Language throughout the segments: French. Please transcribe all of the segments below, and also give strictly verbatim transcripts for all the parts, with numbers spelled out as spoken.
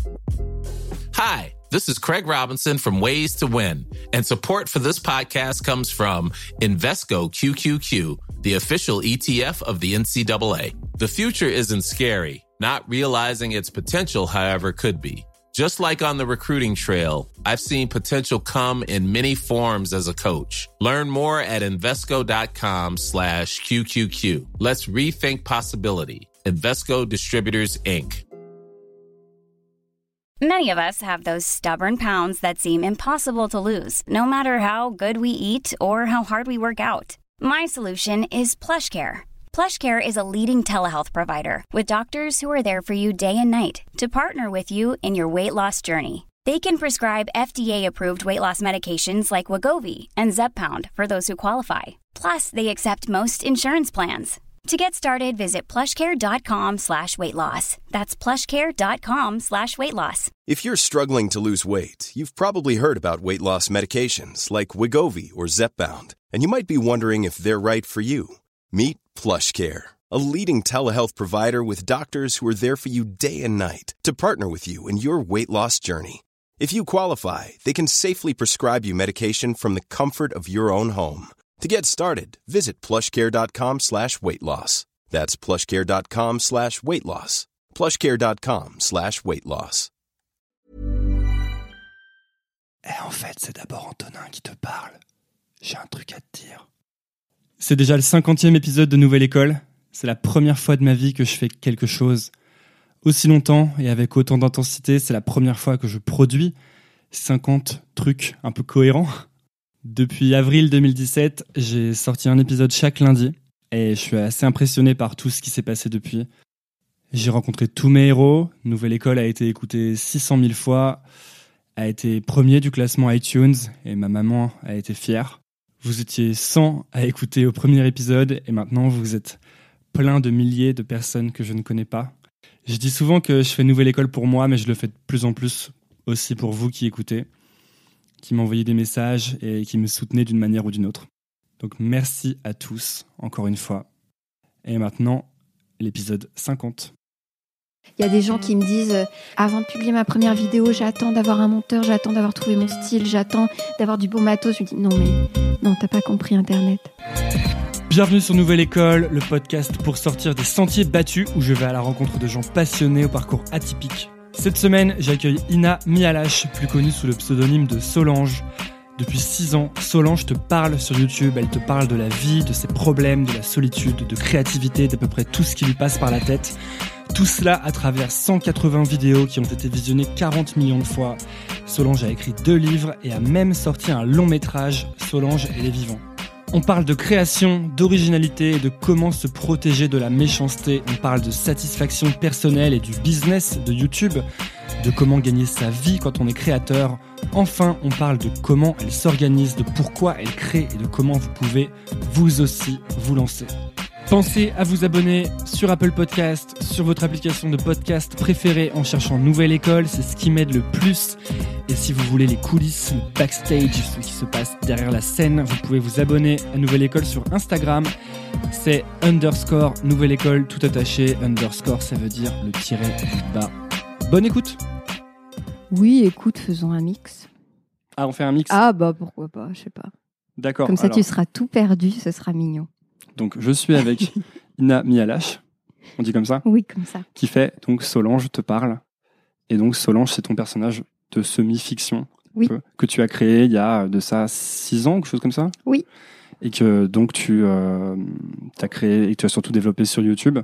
Hi, this is Craig Robinson from Ways to Win, and support for this podcast comes from Invesco Q Q Q, the official E T F of the N C double A. The future isn't scary. Not realizing its potential, however, could be. Just like on the recruiting trail, I've seen potential come in many forms as a coach. Learn more at Invesco.com slash QQQ. Let's rethink possibility. Invesco Distributors, Incorporated. Many of us have those stubborn pounds that seem impossible to lose, no matter how good we eat or how hard we work out. My solution is PlushCare. PlushCare is a leading telehealth provider with doctors who are there for you day and night to partner with you in your weight loss journey. They can prescribe F D A-approved weight loss medications like Wegovy and Zepbound for those who qualify. Plus, they accept most insurance plans. To get started, visit plushcare.com slash weight loss. That's plushcare.com slash weight loss. If you're struggling to lose weight, you've probably heard about weight loss medications like Wegovy or Zepbound, and you might be wondering if they're right for you. Meet PlushCare, a leading telehealth provider with doctors who are there for you day and night to partner with you in your weight loss journey. If you qualify, they can safely prescribe you medication from the comfort of your own home. To get started, visit plushcare.com slash weight loss. That's plushcare.com slash weight loss. plushcare.com slash weight loss. Eh, en fait, c'est d'abord Antonin qui te parle. J'ai un truc à te dire. C'est déjà le cinquantième épisode de Nouvelle École. C'est la première fois de ma vie que je fais quelque chose aussi longtemps et avec autant d'intensité. C'est la première fois que je produis cinquante trucs un peu cohérents. Depuis avril deux mille dix-sept, j'ai sorti un épisode chaque lundi et je suis assez impressionné par tout ce qui s'est passé depuis. J'ai rencontré tous mes héros. Nouvelle École a été écoutée six cent mille fois, a été premier du classement iTunes et ma maman a été fière. Vous étiez cent à écouter au premier épisode et maintenant vous êtes plein de milliers de personnes que je ne connais pas. Je dis souvent que je fais Nouvelle École pour moi, mais je le fais de plus en plus aussi pour vous qui écoutez, qui m'envoyez des messages et qui me soutenez d'une manière ou d'une autre. Donc merci à tous, encore une fois. Et maintenant, l'épisode cinquante. Il y a des gens qui me disent euh, avant de publier ma première vidéo, j'attends d'avoir un monteur, j'attends d'avoir trouvé mon style, j'attends d'avoir du beau matos. Je me dis non mais non, t'as pas compris Internet. Bienvenue sur Nouvelle École, le podcast pour sortir des sentiers battus où je vais à la rencontre de gens passionnés au parcours atypique. Cette semaine, j'accueille Ina Mialache, plus connue sous le pseudonyme de Solange. Depuis six ans, Solange te parle sur YouTube, elle te parle de la vie, de ses problèmes, de la solitude, de créativité, d'à peu près tout ce qui lui passe par la tête. Tout cela à travers cent quatre-vingts vidéos qui ont été visionnées quarante millions de fois. Solange a écrit deux livres et a même sorti un long métrage, Solange et les vivants. On parle de création, d'originalité et de comment se protéger de la méchanceté. On parle de satisfaction personnelle et du business de YouTube, de comment gagner sa vie quand on est créateur. Enfin, on parle de comment elle s'organise, de pourquoi elle crée et de comment vous pouvez vous aussi vous lancer. Pensez à vous abonner sur Apple Podcast, sur votre application de podcast préférée en cherchant Nouvelle École, c'est ce qui m'aide le plus. Et si vous voulez les coulisses, le backstage, ce qui se passe derrière la scène, vous pouvez vous abonner à Nouvelle École sur Instagram. C'est underscore Nouvelle École tout attaché. Underscore, ça veut dire le tiret du bas. Bonne écoute. Oui, écoute, faisons un mix. Ah, on fait un mix. Ah bah pourquoi pas, je sais pas. D'accord. Comme ça alors... tu seras tout perdu, ce sera mignon. Donc je suis avec Ina Mialache, on dit comme ça ? Oui, comme ça. Qui fait donc Solange te parle. Et donc Solange, c'est ton personnage de semi-fiction oui. que, que tu as créé il y a de ça six ans, quelque chose comme ça ? Oui. Et que donc tu euh, as créé et que tu as surtout développé sur YouTube.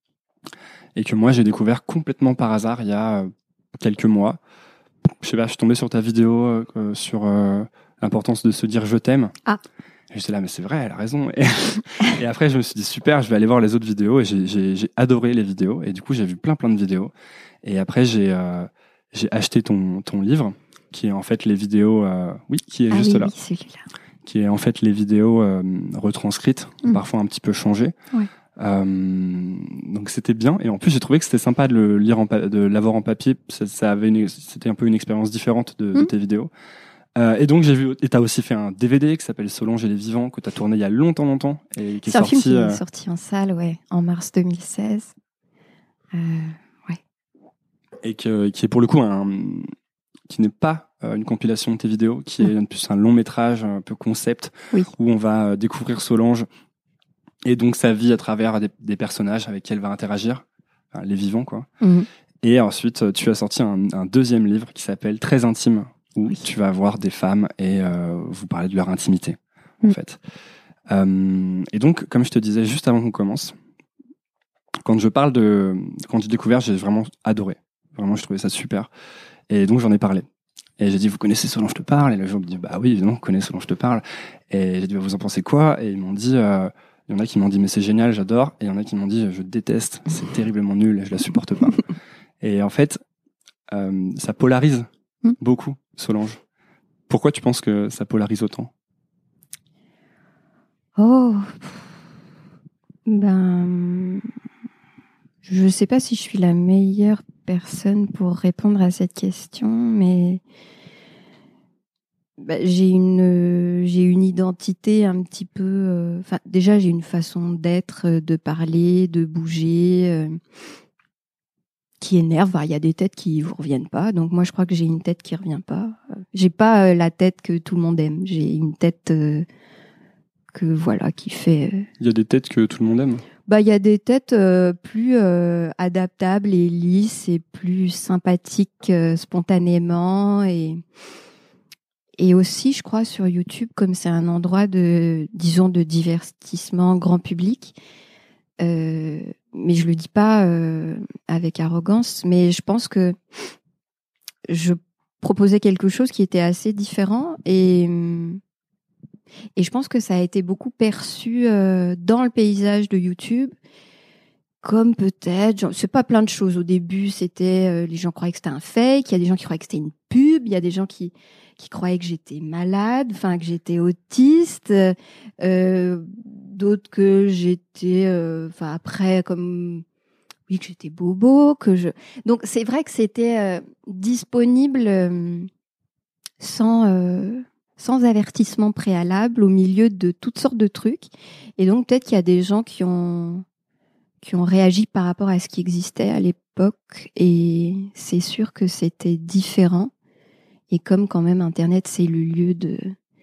Et que moi j'ai découvert complètement par hasard il y a quelques mois. Je sais pas, je suis tombé sur ta vidéo euh, sur euh, l'importance de se dire je t'aime. Ah. Et j'étais là, mais c'est vrai, elle a raison. Et, et après, je me suis dit, super, je vais aller voir les autres vidéos. Et j'ai, j'ai, j'ai adoré les vidéos. Et du coup, j'ai vu plein, plein de vidéos. Et après, j'ai, euh, j'ai acheté ton, ton livre, qui est en fait les vidéos... Euh, oui, qui est ah juste oui, là. Oui, celui-là. Qui est en fait les vidéos euh, retranscrites, mmh. parfois un petit peu changées. Ouais. Euh, donc, c'était bien. Et en plus, j'ai trouvé que c'était sympa de, le lire en pa- de l'avoir en papier. Ça, ça avait une, c'était un peu une expérience différente de, mmh. de tes vidéos. Euh, et donc j'ai vu, et t'as aussi fait un D V D qui s'appelle Solange et les vivants que t'as tourné il y a longtemps, longtemps et qui est c'est sorti. un film qui euh... est sorti en salle, ouais, en mars deux mille seize. Euh, ouais. et que, qui est pour le coup un, qui n'est pas euh, une compilation de tes vidéos, qui est plus un long métrage, un peu concept, oui. où on va euh, découvrir Solange et donc sa vie à travers des, des personnages avec qui elle va interagir, enfin, les vivants quoi. Mmh. Et ensuite, tu as sorti un, un deuxième livre qui s'appelle Très intime, où oui. tu vas voir des femmes et euh, vous parler de leur intimité, mmh. en fait. Euh, et donc, comme je te disais juste avant qu'on commence, quand je parle de, quand j'ai découvert, j'ai vraiment adoré. Vraiment, je trouvais ça super. Et donc, j'en ai parlé. Et j'ai dit, vous connaissez Solange Je te parle? Et les gens me disent, bah oui, évidemment, on connaît Solange Je te parle. Et j'ai dit, bah, vous en pensez quoi? Et ils m'ont dit, euh, il y en a qui m'ont dit, mais c'est génial, j'adore. Et il y en a qui m'ont dit, je déteste, c'est terriblement nul et je la supporte pas. Et en fait, euh, ça polarise mmh. beaucoup, Solange. Pourquoi tu penses que ça polarise autant? Oh, ben, je sais pas si je suis la meilleure personne pour répondre à cette question, mais ben, j'ai une, j'ai une identité un petit peu. Enfin, euh, déjà, j'ai une façon d'être, de parler, de bouger. Euh, qui énerve. Il y a des têtes qui vous reviennent pas. Donc moi, je crois que j'ai une tête qui revient pas. J'ai pas euh, la tête que tout le monde aime. J'ai une tête euh, que voilà qui fait. Euh... Il y a des têtes que tout le monde aime. Bah, il y a des têtes euh, plus euh, adaptables et lisses et plus sympathiques euh, spontanément et et aussi, je crois, sur YouTube, comme c'est un endroit de, disons, de divertissement grand public. Euh, mais je le dis pas euh, avec arrogance, mais je pense que je proposais quelque chose qui était assez différent et et je pense que ça a été beaucoup perçu euh, dans le paysage de YouTube comme peut-être, c'est pas plein de choses. Au début, c'était euh, les gens croyaient que c'était un fake, il y a des gens qui croyaient que c'était une pub, il y a des gens qui qui croyaient que j'étais malade, enfin que j'étais autiste, euh, d'autres que j'étais, enfin euh, après comme oui que j'étais bobo, que je. Donc c'est vrai que c'était euh, disponible euh, sans euh, sans avertissement préalable au milieu de toutes sortes de trucs, et donc peut-être qu'il y a des gens qui ont qui ont réagi par rapport à ce qui existait à l'époque, et c'est sûr que c'était différent. Et comme quand même Internet, c'est le lieu de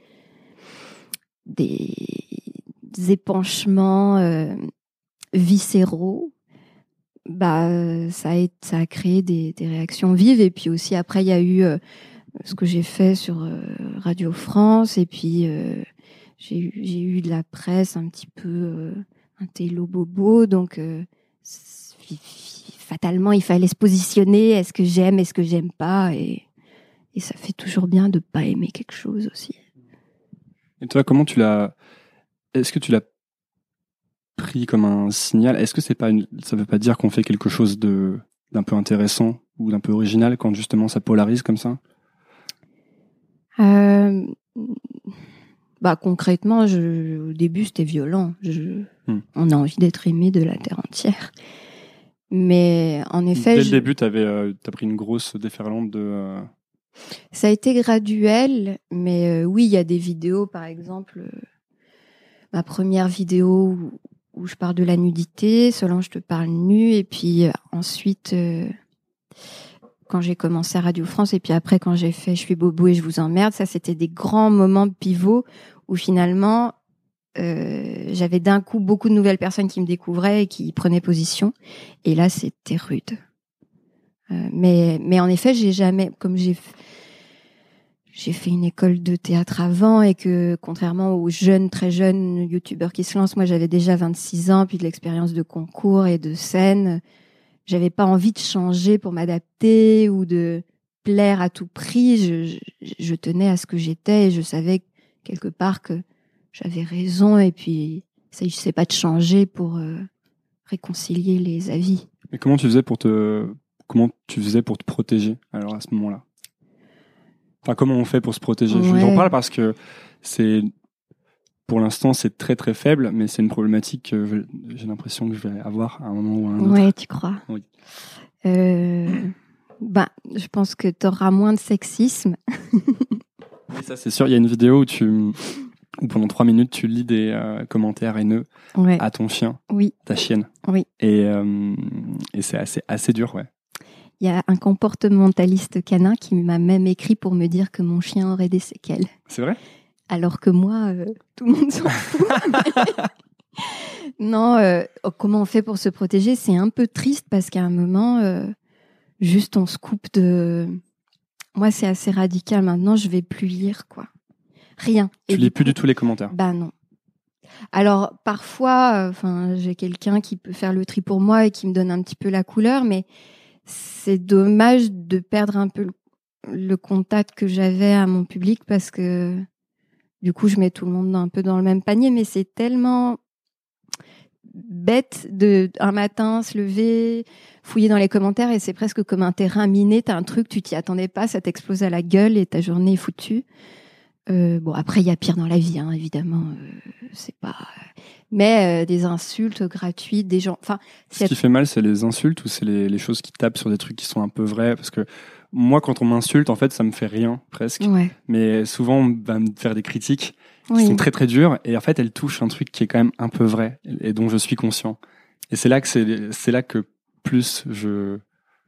des, des épanchements euh, viscéraux, bah ça a, ça a créé des, des réactions vives. Et puis aussi après, il y a eu euh, ce que j'ai fait sur euh, Radio France. Et puis euh, j'ai eu, j'ai eu de la presse un petit peu euh, un télo bobo. Donc euh, fatalement, il fallait se positionner. Est-ce que j'aime, est-ce que j'aime pas? Et Et ça fait toujours bien de pas aimer quelque chose aussi. Et toi, comment tu l'as... Est-ce que tu l'as pris comme un signal? Est-ce que c'est pas une... ça veut pas dire qu'on fait quelque chose de d'un peu intéressant ou d'un peu original quand justement ça polarise comme ça? euh... Bah concrètement, je... au début c'était violent. Je... Hmm. On a envie d'être aimé de la terre entière. Mais en effet, dès je... le début, t'avais euh, t'as pris une grosse déferlante de. Euh... Ça a été graduel, mais euh, oui, il y a des vidéos, par exemple, euh, ma première vidéo où, où je parle de la nudité, Solange Je te parle nu, et puis euh, ensuite, euh, quand j'ai commencé à Radio France, et puis après quand j'ai fait Je suis bobo et je vous emmerde, ça c'était des grands moments pivots où finalement, euh, j'avais d'un coup beaucoup de nouvelles personnes qui me découvraient et qui prenaient position, et là c'était rude. Euh, mais, mais en effet, j'ai jamais, comme j'ai, j'ai fait une école de théâtre avant et que, contrairement aux jeunes, très jeunes youtubeurs qui se lancent, moi j'avais déjà vingt-six ans, puis de l'expérience de concours et de scène. J'avais pas envie de changer pour m'adapter ou de plaire à tout prix. Je, je, je tenais à ce que j'étais et je savais quelque part que j'avais raison, et puis ça, je sais pas de changer pour euh, réconcilier les avis. Mais comment tu faisais pour te Comment tu faisais pour te protéger alors à ce moment-là? Enfin, comment on fait pour se protéger? Ouais. J'en parle parce que c'est, pour l'instant, c'est très très faible, mais c'est une problématique que j'ai l'impression que je vais avoir à un moment ou à un autre. Ouais, tu crois? Oui. Euh, ben, je pense que tu auras moins de sexisme. Oui, ça c'est sûr. Il y a une vidéo où tu, où pendant trois minutes, tu lis des euh, commentaires haineux ouais. à ton chien, oui. ta chienne. Oui. Et, euh, et c'est assez assez dur, ouais. Il y a un comportementaliste canin qui m'a même écrit pour me dire que mon chien aurait des séquelles. C'est vrai ? Alors que moi, euh, tout le monde s'en fout. Non, euh, comment on fait pour se protéger ? C'est un peu triste parce qu'à un moment, euh, juste on se coupe de... Moi, c'est assez radical. Maintenant, je vais plus lire, quoi. Rien. Tu Et lis du plus coup, du tout les commentaires ? Bah non. Alors, parfois, enfin, euh, j'ai quelqu'un qui peut faire le tri pour moi et qui me donne un petit peu la couleur, mais c'est dommage de perdre un peu le, le contact que j'avais à mon public parce que du coup, je mets tout le monde un peu dans le même panier, mais c'est tellement bête de un matin se lever, fouiller dans les commentaires et c'est presque comme un terrain miné. T'as un truc, tu t'y attendais pas, ça t'explose à la gueule et ta journée est foutue. Euh, bon, après, il y a pire dans la vie, hein, évidemment. Euh, c'est pas. Mais euh, des insultes gratuites, des gens. Enfin, ce qui fait mal, c'est les insultes ou c'est les, les choses qui tapent sur des trucs qui sont un peu vrais ? Parce que moi, quand on m'insulte, en fait, ça me fait rien, presque. Ouais. Mais souvent, on va me faire des critiques qui Oui. sont très très dures et en fait, elles touchent un truc qui est quand même un peu vrai et dont je suis conscient. Et c'est là que c'est, c'est là que plus je.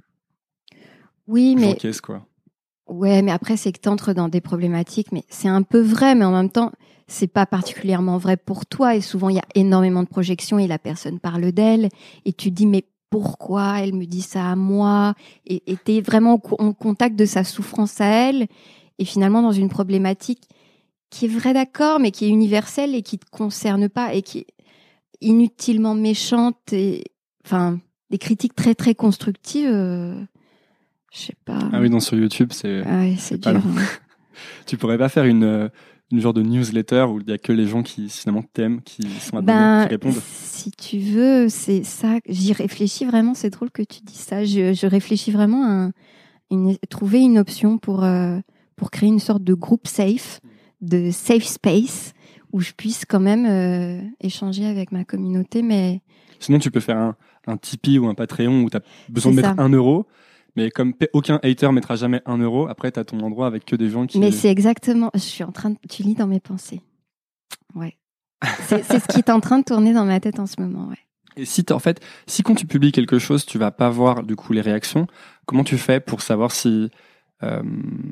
Oui, mais. J'encaisse, quoi. Ouais, mais après, c'est que t'entres dans des problématiques, mais c'est un peu vrai, mais en même temps, c'est pas particulièrement vrai pour toi. Et souvent, il y a énormément de projections et la personne parle d'elle. Et tu te dis, mais pourquoi elle me dit ça à moi ? Et et t'es vraiment en contact de sa souffrance à elle. Et finalement, dans une problématique qui est vraie, d'accord, mais qui est universelle et qui te concerne pas et qui est inutilement méchante. Et, enfin, des critiques très, très constructives. Euh... Je sais pas. Ah oui, non, sur YouTube, c'est. Ah ouais, c'est dur. Hein. Tu pourrais pas faire une, une genre de newsletter où il y a que les gens qui finalement t'aiment, qui sont abonnés, ben, qui répondent ? Si tu veux, c'est ça. J'y réfléchis vraiment. C'est drôle que tu dis ça. Je, je réfléchis vraiment à un, une, trouver une option pour euh, pour créer une sorte de groupe safe, de safe space où je puisse quand même euh, échanger avec ma communauté. Mais sinon, tu peux faire un, un Tipeee ou un Patreon où tu as besoin c'est de mettre ça. un euro. Mais comme aucun hater mettra jamais un euro, après, t'as ton endroit avec que des gens qui... Mais c'est exactement... Je suis en train de... Tu lis dans mes pensées. Ouais. C'est, c'est ce qui est en train de tourner dans ma tête en ce moment, ouais. Et si t'as, en fait, si quand tu publies quelque chose, tu vas pas voir, du coup, les réactions, comment tu fais pour savoir si... Euh,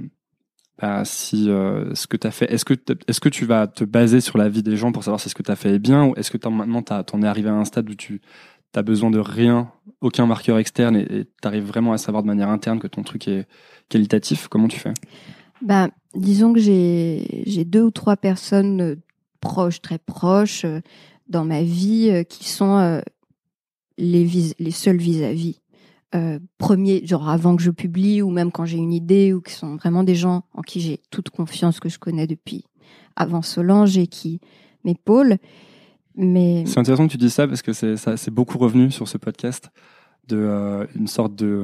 bah, si euh, ce que t'as fait... Est-ce que, est-ce que tu vas te baser sur la vie des gens pour savoir si ce que t'as fait est bien, ou est-ce que t'en, maintenant, t'as, t'en es arrivé à un stade où tu... T'as besoin de rien, aucun marqueur externe et t'arrives vraiment à savoir de manière interne que ton truc est qualitatif. Comment tu fais ? Bah, disons que j'ai, j'ai deux ou trois personnes proches, très proches, euh, dans ma vie euh, qui sont euh, les, vis- les seuls vis-à-vis. Euh, premiers, genre avant que je publie ou même quand j'ai une idée ou qui sont vraiment des gens en qui j'ai toute confiance, que je connais depuis avant Solange et qui m'épaulent. Mais... C'est intéressant que tu dises ça parce que c'est, ça, c'est beaucoup revenu sur ce podcast de euh, une sorte de,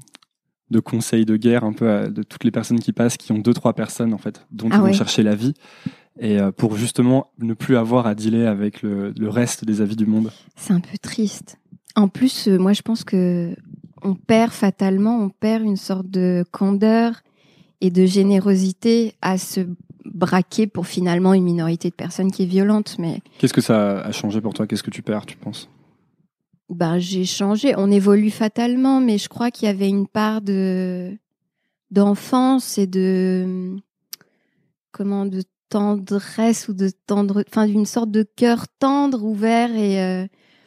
de conseil de guerre un peu à, de toutes les personnes qui passent, qui ont deux trois personnes en fait dont ah ils ouais. vont chercher la vie et euh, pour justement ne plus avoir à dealer avec le, le reste des avis du monde. C'est un peu triste. En plus, euh, moi je pense que on perd fatalement, on perd une sorte de candeur et de générosité à se braquer pour finalement une minorité de personnes qui est violente. Mais qu'est-ce que ça a changé pour toi ? Qu'est-ce que tu perds, tu penses ? Ben j'ai changé. On évolue fatalement, mais je crois qu'il y avait une part de d'enfance et de comment de tendresse ou de tendre, enfin d'une sorte de cœur tendre, ouvert et euh,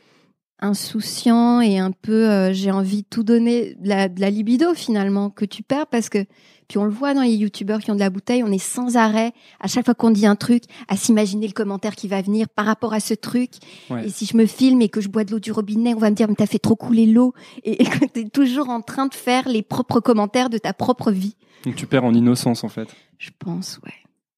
insouciant et un peu euh, j'ai envie de tout donner, de la, de la libido finalement que tu perds parce que puis on le voit dans les youtubeurs qui ont de la bouteille, on est sans arrêt à chaque fois qu'on dit un truc à s'imaginer le commentaire qui va venir par rapport à ce truc. Ouais. Et si je me filme et que je bois de l'eau du robinet, on va me dire mais t'as fait trop couler l'eau et, et que t'es toujours en train de faire les propres commentaires de ta propre vie. Donc tu perds en innocence en fait. Je pense, ouais.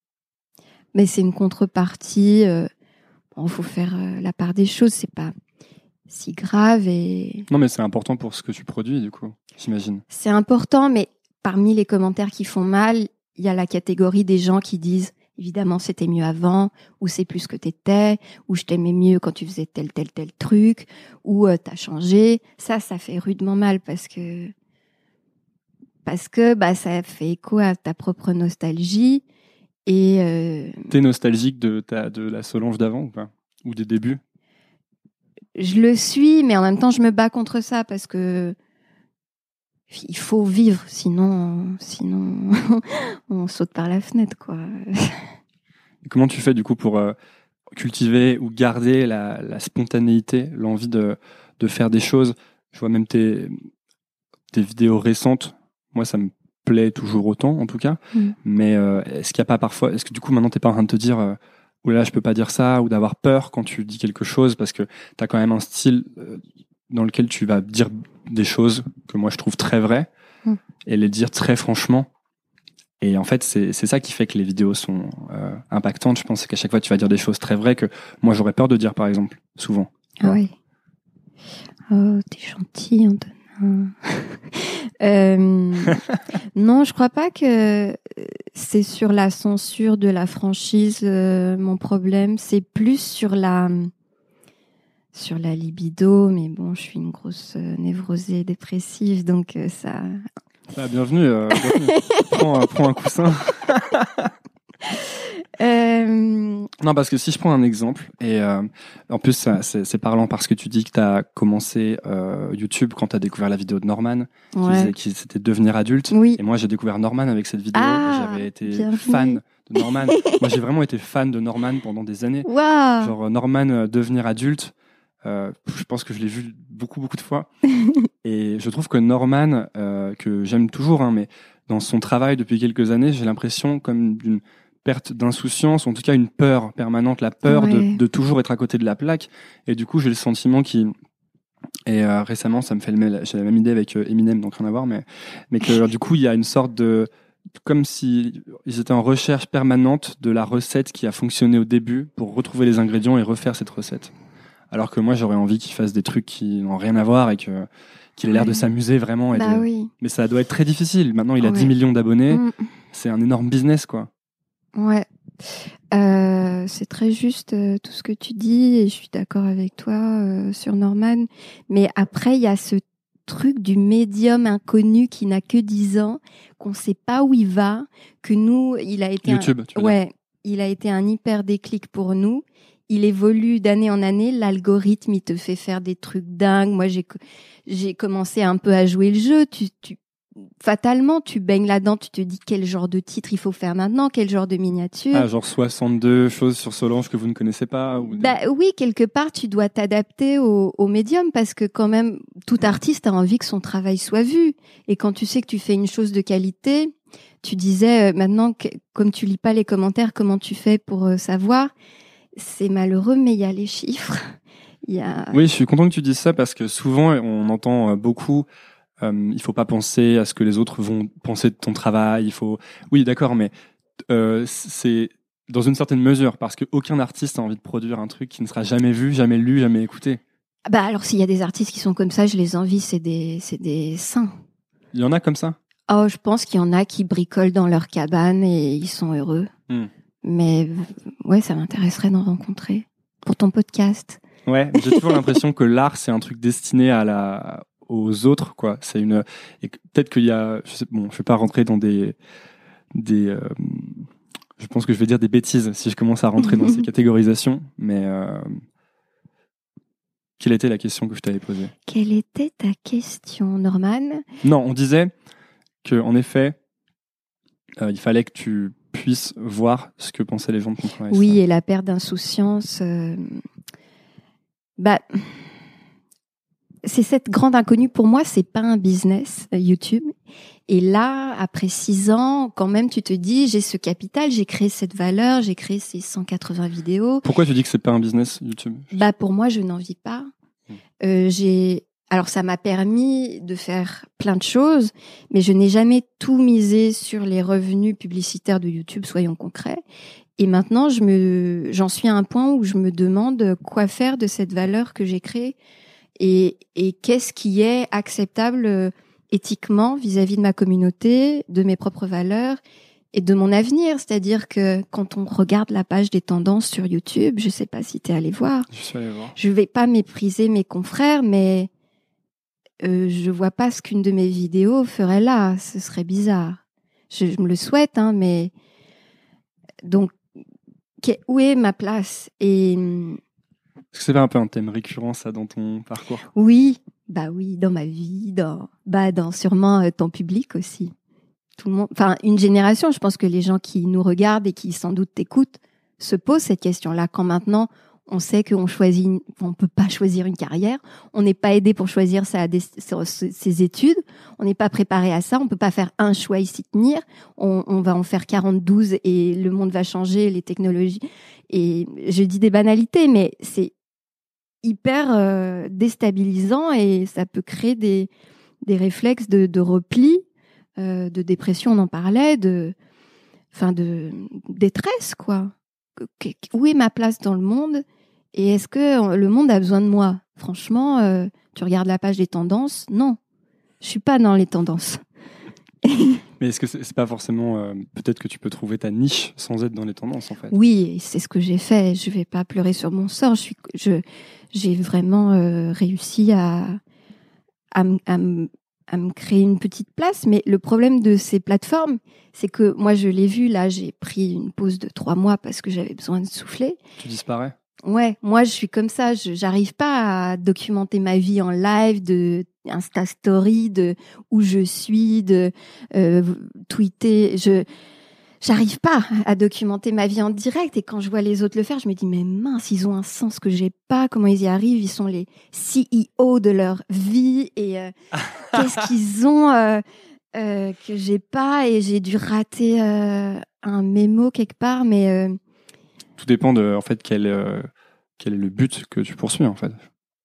Mais c'est une contrepartie. Euh, bon, faut faire euh, la part des choses. C'est pas si grave et. Non, mais c'est important pour ce que tu produis, du coup, j'imagine. C'est important, mais parmi les commentaires qui font mal, il y a la catégorie des gens qui disent évidemment c'était mieux avant, ou c'est plus que t'étais, ou je t'aimais mieux quand tu faisais tel tel tel truc, ou euh, t'as changé. Ça, ça fait rudement mal parce que parce que bah ça fait écho à ta propre nostalgie. Et euh... T'es nostalgique de ta de la Solange d'avant ou pas, ou des débuts? Je le suis, mais en même temps je me bats contre ça parce que il faut vivre, sinon, sinon on saute par la fenêtre, quoi. Et comment tu fais du coup pour euh, cultiver ou garder la, la spontanéité, l'envie de, de faire des choses? Je vois même tes, tes vidéos récentes. Moi, ça me plaît toujours autant, en tout cas. Mm. Mais euh, est-ce qu'il n'y a pas parfois, est-ce que du coup maintenant t'es pas en train de te dire, euh, oula, je peux pas dire ça, ou d'avoir peur quand tu dis quelque chose, parce que t'as quand même un style euh, dans lequel tu vas dire des choses que moi je trouve très vraies mm. et les dire très franchement. Et en fait, c'est, c'est ça qui fait que les vidéos sont euh, impactantes. Je pense qu'à chaque fois, tu vas dire des choses très vraies que moi j'aurais peur de dire, par exemple, souvent. Ah oui. Oh, t'es gentil, Antonin. euh, non, je crois pas que c'est sur la censure de la franchise euh, mon problème. C'est plus sur la sur la libido. Mais bon, je suis une grosse euh, névrosée dépressive, donc euh, ça. Ah, bienvenue. Euh, bienvenue. prends, euh, prends un coussin. Euh... Non, parce que si je prends un exemple, et euh, en plus ça, c'est, c'est parlant parce que tu dis que tu as commencé euh, YouTube quand tu as découvert la vidéo de Norman, qui ouais. disait qu'il c'était devenir adulte. Oui. Et moi j'ai découvert Norman avec cette vidéo, ah, et j'avais été bienvenue. fan de Norman. Moi j'ai vraiment été fan de Norman pendant des années. Wow. Genre Norman euh, devenir adulte, euh, je pense que je l'ai vu beaucoup beaucoup de fois. Et je trouve que Norman, euh, que j'aime toujours, hein, mais dans son travail depuis quelques années, j'ai l'impression comme d'une perte d'insouciance, en tout cas une peur permanente, la peur ouais. de, de toujours être à côté de la plaque. Et du coup, j'ai le sentiment qu'il... Et euh, récemment, ça me fait le même... J'ai la même idée avec euh, Eminem, donc rien à voir, mais, mais que alors, du coup, il y a une sorte de... Comme si ils étaient en recherche permanente de la recette qui a fonctionné au début pour retrouver les ingrédients et refaire cette recette. Alors que moi, j'aurais envie qu'ils fassent des trucs qui n'ont rien à voir et que, qu'il ait l'air ouais. de s'amuser vraiment. Et bah de... oui. Mais ça doit être très difficile. Maintenant, il a ouais. dix millions d'abonnés. Mm. C'est un énorme business, quoi. Ouais, euh, c'est très juste euh, tout ce que tu dis et je suis d'accord avec toi euh, sur Norman. Mais après, il y a ce truc du médium inconnu qui n'a que dix ans, qu'on ne sait pas où il va, que nous, il a été YouTube, un... tu veux ouais, dire. Il a été un hyper déclic pour nous. Il évolue d'année en année. L'algorithme, il te fait faire des trucs dingues. Moi, j'ai j'ai commencé un peu à jouer le jeu. Tu tu Fatalement, tu baignes là-dedans, tu te dis quel genre de titre il faut faire maintenant, quel genre de miniature. Ah, genre soixante-deux choses sur Solange que vous ne connaissez pas ou des... Bah oui, quelque part, tu dois t'adapter au, au médium parce que quand même, tout artiste a envie que son travail soit vu. Et quand tu sais que tu fais une chose de qualité, tu disais, euh, maintenant, que, comme tu lis pas les commentaires, comment tu fais pour euh, savoir? C'est malheureux, mais il y a les chiffres. Il y a... Oui, je suis content que tu dises ça parce que souvent, on entend euh, beaucoup... Euh, il faut pas penser à ce que les autres vont penser de ton travail. Il faut, oui, d'accord, mais euh, c'est dans une certaine mesure parce que aucun artiste a envie de produire un truc qui ne sera jamais vu, jamais lu, jamais écouté. Bah alors, s'il y a des artistes qui sont comme ça, je les envie. C'est des, c'est des saints. Il y en a comme ça. Oh, je pense qu'il y en a qui bricolent dans leur cabane et ils sont heureux. Hmm. Mais ouais, ça m'intéresserait d'en rencontrer pour ton podcast. Ouais, j'ai toujours l'impression que l'art c'est un truc destiné à la aux autres, quoi. C'est une et peut-être qu'il y a, je sais, bon, je vais pas rentrer dans des des, euh, je pense que je vais dire des bêtises si je commence à rentrer dans ces catégorisations, mais euh, quelle était la question que je t'avais posée? Quelle était ta question, Norman? Non, on disait que en effet, euh, il fallait que tu puisses voir ce que pensaient les gens de ton travail. Oui, et la perte d'insouciance. Euh... Bah. C'est cette grande inconnue. Pour moi, c'est pas un business, YouTube. Et là, après six ans, quand même, tu te dis, j'ai ce capital, j'ai créé cette valeur, j'ai créé ces cent quatre-vingts vidéos. Pourquoi tu dis que c'est pas un business, YouTube? Bah, pour moi, je n'en vis pas. Mmh. Euh, j'ai, alors ça m'a permis de faire plein de choses, mais je n'ai jamais tout misé sur les revenus publicitaires de YouTube, soyons concrets. Et maintenant, je me, j'en suis à un point où je me demande quoi faire de cette valeur que j'ai créée. Et, et qu'est-ce qui est acceptable euh, éthiquement vis-à-vis de ma communauté, de mes propres valeurs et de mon avenir. C'est-à-dire que quand on regarde la page des tendances sur YouTube, je sais pas si tu es allé voir. Je suis allé voir. Je vais pas mépriser mes confrères, mais euh, je vois pas ce qu'une de mes vidéos ferait là. Ce serait bizarre. Je, je me le souhaite, hein, mais donc où est ma place? Et est-ce que c'est pas un peu un thème récurrent, ça, dans ton parcours? Oui, Bah oui, dans ma vie, dans, bah dans sûrement euh, ton public aussi. Tout le monde, enfin une génération. Je pense que les gens qui nous regardent et qui sans doute t'écoutent se posent cette question-là. Quand maintenant on sait qu'on choisit, une, on peut pas choisir une carrière, on n'est pas aidé pour choisir sa, ses études, on n'est pas préparé à ça, on peut pas faire un choix et s'y tenir. On, on va en faire quarante-douze et le monde va changer, les technologies. Et je dis des banalités, mais c'est hyper euh, déstabilisant et ça peut créer des, des réflexes de, de repli, euh, de dépression, on en parlait, de, enfin de détresse, quoi. Où est ma place dans le monde et est-ce que le monde a besoin de moi? Franchement, euh, tu regardes la page des tendances, non, je suis pas dans les tendances. Mais est-ce que c'est, c'est pas forcément euh, peut-être que tu peux trouver ta niche sans être dans les tendances en fait? Oui, c'est ce que j'ai fait. Je vais pas pleurer sur mon sort. Je suis, je, j'ai vraiment euh, réussi à à, à, à me créer une petite place. Mais le problème de ces plateformes, c'est que moi je l'ai vu là. J'ai pris une pause de trois mois parce que j'avais besoin de souffler. Tu disparais? Ouais, moi je suis comme ça. Je, j'arrive pas à documenter ma vie en live, de Insta Story, de où je suis, de euh, tweeter. Je j'arrive pas à documenter ma vie en direct. Et quand je vois les autres le faire, je me dis mais mince, ils ont un sens que j'ai pas. Comment ils y arrivent? Ils sont les C E O de leur vie et euh, qu'est-ce qu'ils ont euh, euh, que j'ai pas? Et j'ai dû rater euh, un mémo quelque part, mais euh, tout dépend de en fait quel euh, quel est le but que tu poursuis en fait.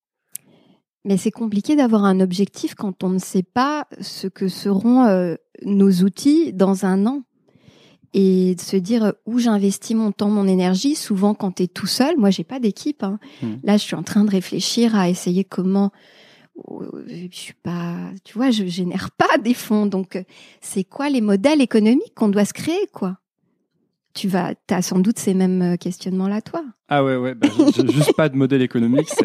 Mais c'est compliqué d'avoir un objectif quand on ne sait pas ce que seront euh, nos outils dans un an. Et de se dire où j'investis mon temps, mon énergie. Souvent, quand tu es tout seul, moi, j'ai pas d'équipe. Hein. Mmh. Là, je suis en train de réfléchir à essayer comment... Je suis pas... Tu vois, je génère pas des fonds. Donc, c'est quoi les modèles économiques qu'on doit se créer, quoi? Tu vas, t'as sans doute ces mêmes questionnements-là, toi. Ah ouais, ouais. Bah, j'ai juste pas de modèle économique. C'est...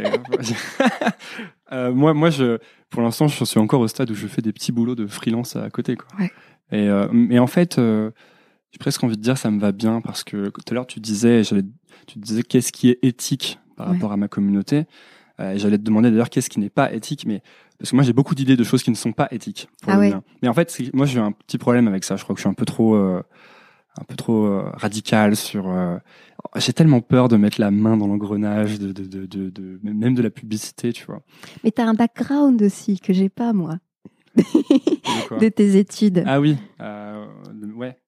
euh, moi, moi, je, pour l'instant, je suis encore au stade où je fais des petits boulots de freelance à côté, quoi. Ouais. Et euh, mais en fait, euh, j'ai presque envie de dire ça me va bien parce que tout à l'heure tu disais, j'allais, tu disais qu'est-ce qui est éthique par ouais. rapport à ma communauté. Euh, et j'allais te demander d'ailleurs qu'est-ce qui n'est pas éthique, mais parce que moi j'ai beaucoup d'idées de choses qui ne sont pas éthiques. Pour ah le ouais. mien. Mais en fait, c'est, moi j'ai un petit problème avec ça. Je crois que je suis un peu trop. Euh, un peu trop euh, radical sur euh... j'ai tellement peur de mettre la main dans l'engrenage de, de, de, de, de même de la publicité, tu vois. Mais t'as un background aussi que j'ai pas, moi. de, de tes études. Ah oui, euh, ouais.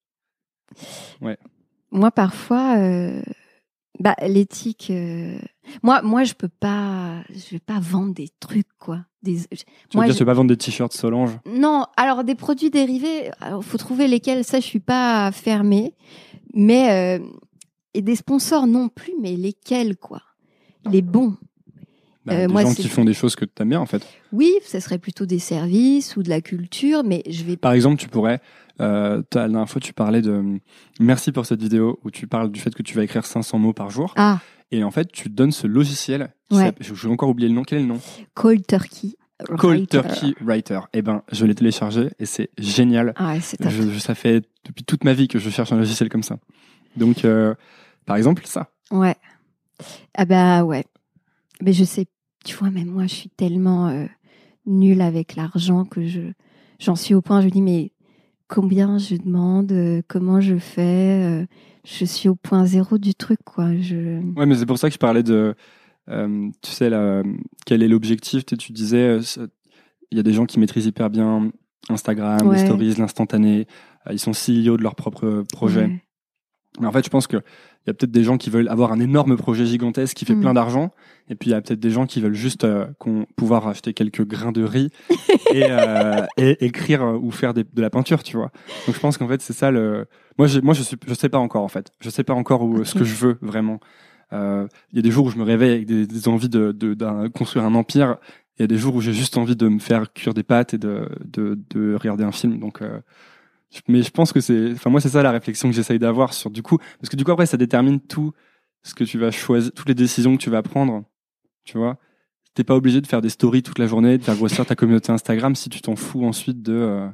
Ouais. Moi, parfois, euh, bah, l'éthique. Euh, moi, moi, je peux pas. Je vais pas vendre des trucs, quoi. Des. Tu moi, veux dire, je... tu veux pas vendre des t-shirts Solange? Non. Alors, des produits dérivés. Il faut trouver lesquels. Ça, je suis pas fermée. Mais euh, et des sponsors non plus. Mais lesquels, quoi? Les bons. Bah, euh, des moi, gens c'est... qui font des choses que tu aimes bien, en fait. Oui, ce serait plutôt des services ou de la culture, mais je vais. Par exemple, tu pourrais. Euh, la dernière fois, tu parlais de merci pour cette vidéo où tu parles du fait que tu vas écrire cinq cents mots par jour. Ah. Et en fait, tu donnes ce logiciel. Ouais. Je vais encore oublier le nom. Quel est le nom? Cold Turkey. Cold Turkey Writer. Eh ben, je l'ai téléchargé et c'est génial. Ah ouais, c'est top. Je, je, ça fait depuis toute ma vie que je cherche un logiciel comme ça. Donc, euh, par exemple, ça. Ouais. Ah bah ouais. Mais je sais. Tu vois, même moi, je suis tellement euh, nulle avec l'argent que je, j'en suis au point, je me dis, mais combien je demande, euh, comment je fais, euh, je suis au point zéro du truc, quoi. Je... Ouais, mais c'est pour ça que je parlais de, euh, tu sais, là, quel est l'objectif? Tu, tu disais, il euh, y a des gens qui maîtrisent hyper bien Instagram, ouais. les stories, l'instantané, euh, ils sont C E O de leur propre projet. Ouais. Mais en fait, je pense que il y a peut-être des gens qui veulent avoir un énorme projet gigantesque qui fait mmh. plein d'argent, et puis il y a peut-être des gens qui veulent juste euh, qu'on, pouvoir acheter quelques grains de riz et, euh, et écrire euh, ou faire des, de la peinture, tu vois. Donc je pense qu'en fait c'est ça le. Moi, j'ai, moi je suis, je sais pas encore en fait. Je sais pas encore où, okay. ce que je veux vraiment. Il euh, y a des jours où je me réveille avec des, des envies de, de, de construire un empire. Il y a des jours où j'ai juste envie de me faire cuire des pâtes et de, de, de regarder un film. Donc euh, mais je pense que c'est, enfin moi c'est ça la réflexion que j'essaye d'avoir sur du coup, parce que du coup après ça détermine tout ce que tu vas choisir, toutes les décisions que tu vas prendre, tu vois. T'es pas obligé de faire des stories toute la journée, de faire grossir ta communauté Instagram si tu t'en fous ensuite de. Euh...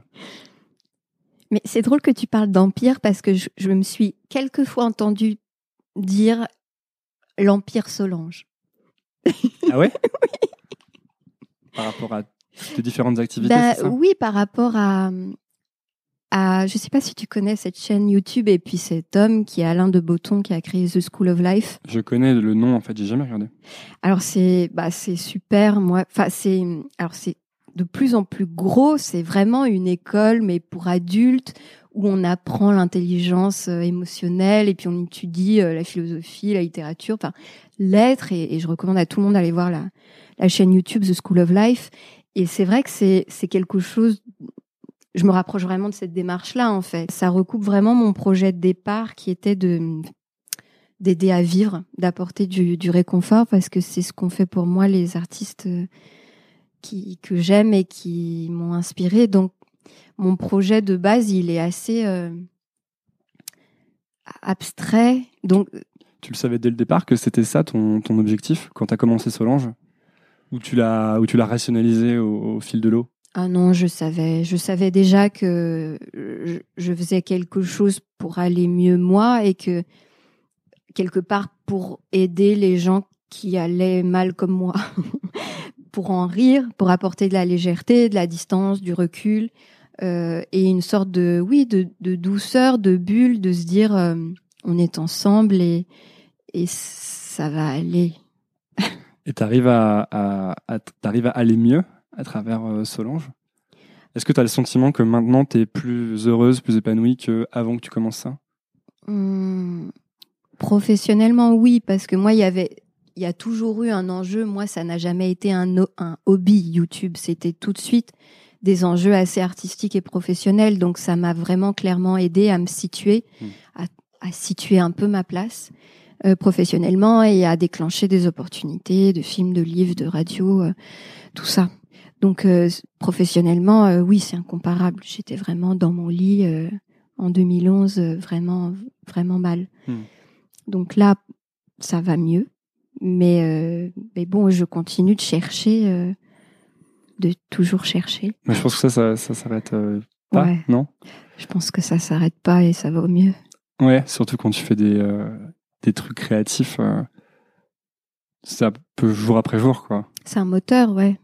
Mais c'est drôle que tu parles d'empire parce que je, je me suis quelquefois entendu dire l'empire Solange. Ah ouais? Oui. par rapport à toutes les différentes activités, bah, c'est ça ? Oui, par rapport à, à... Je sais pas si tu connais cette chaîne YouTube et puis cet homme qui est Alain de Botton qui a créé The School of Life. Je connais le nom, en fait, j'ai jamais regardé. Alors, c'est, bah, c'est super. Moi, enfin, c'est... Alors, c'est de plus en plus gros. C'est vraiment une école, mais pour adultes, où on apprend l'intelligence euh, émotionnelle et puis on étudie euh, la philosophie, la littérature, enfin l'être. Et, et je recommande à tout le monde d'aller voir la, la chaîne YouTube The School of Life. Et c'est vrai que c'est, c'est quelque chose... Je me rapproche vraiment de cette démarche-là, en fait. Ça recoupe vraiment mon projet de départ qui était de d'aider à vivre, d'apporter du, du réconfort, parce que c'est ce qu'ont fait pour moi les artistes qui, que j'aime et qui m'ont inspirée. Donc, mon projet de base, il est assez euh, abstrait. Donc, tu le savais dès le départ que c'était ça ton, ton objectif quand tu as commencé Solange, ou tu l'as ou tu l'as rationalisé au, au fil de l'eau? Ah non, je savais, je savais déjà que je, je faisais quelque chose pour aller mieux moi et que quelque part pour aider les gens qui allaient mal comme moi, pour en rire, pour apporter de la légèreté, de la distance, du recul. Euh, et une sorte de oui de, de douceur, de bulle, de se dire euh, on est ensemble et et ça va aller. Et t'arrives à, à, à t'arrives à aller mieux à travers euh, Solange? Est-ce que tu as le sentiment que maintenant tu es plus heureuse, plus épanouie qu'avant que tu commences ça? Hum, professionnellement, oui, parce que moi, il y avait, il y a toujours eu un enjeu. Moi, ça n'a jamais été un, un hobby YouTube. C'était tout de suite des enjeux assez artistiques et professionnels. Donc, ça m'a vraiment clairement aidé à me situer, mmh. à, à situer un peu ma place euh, professionnellement et à déclencher des opportunités de films, de livres, de radio, euh, tout ça. Donc, euh, professionnellement, euh, oui, c'est incomparable. J'étais vraiment dans mon lit euh, en deux mille onze, euh, vraiment, vraiment mal. Mmh. Donc là, ça va mieux. Mais, euh, mais bon, je continue de chercher... Euh, de toujours chercher. Mais je pense que ça, ça, ça s'arrête euh, pas, ouais. non? Je pense que ça s'arrête pas et ça va au mieux. Ouais, surtout quand tu fais des, euh, des trucs créatifs, euh, ça peut jour après jour, quoi. C'est un moteur, ouais.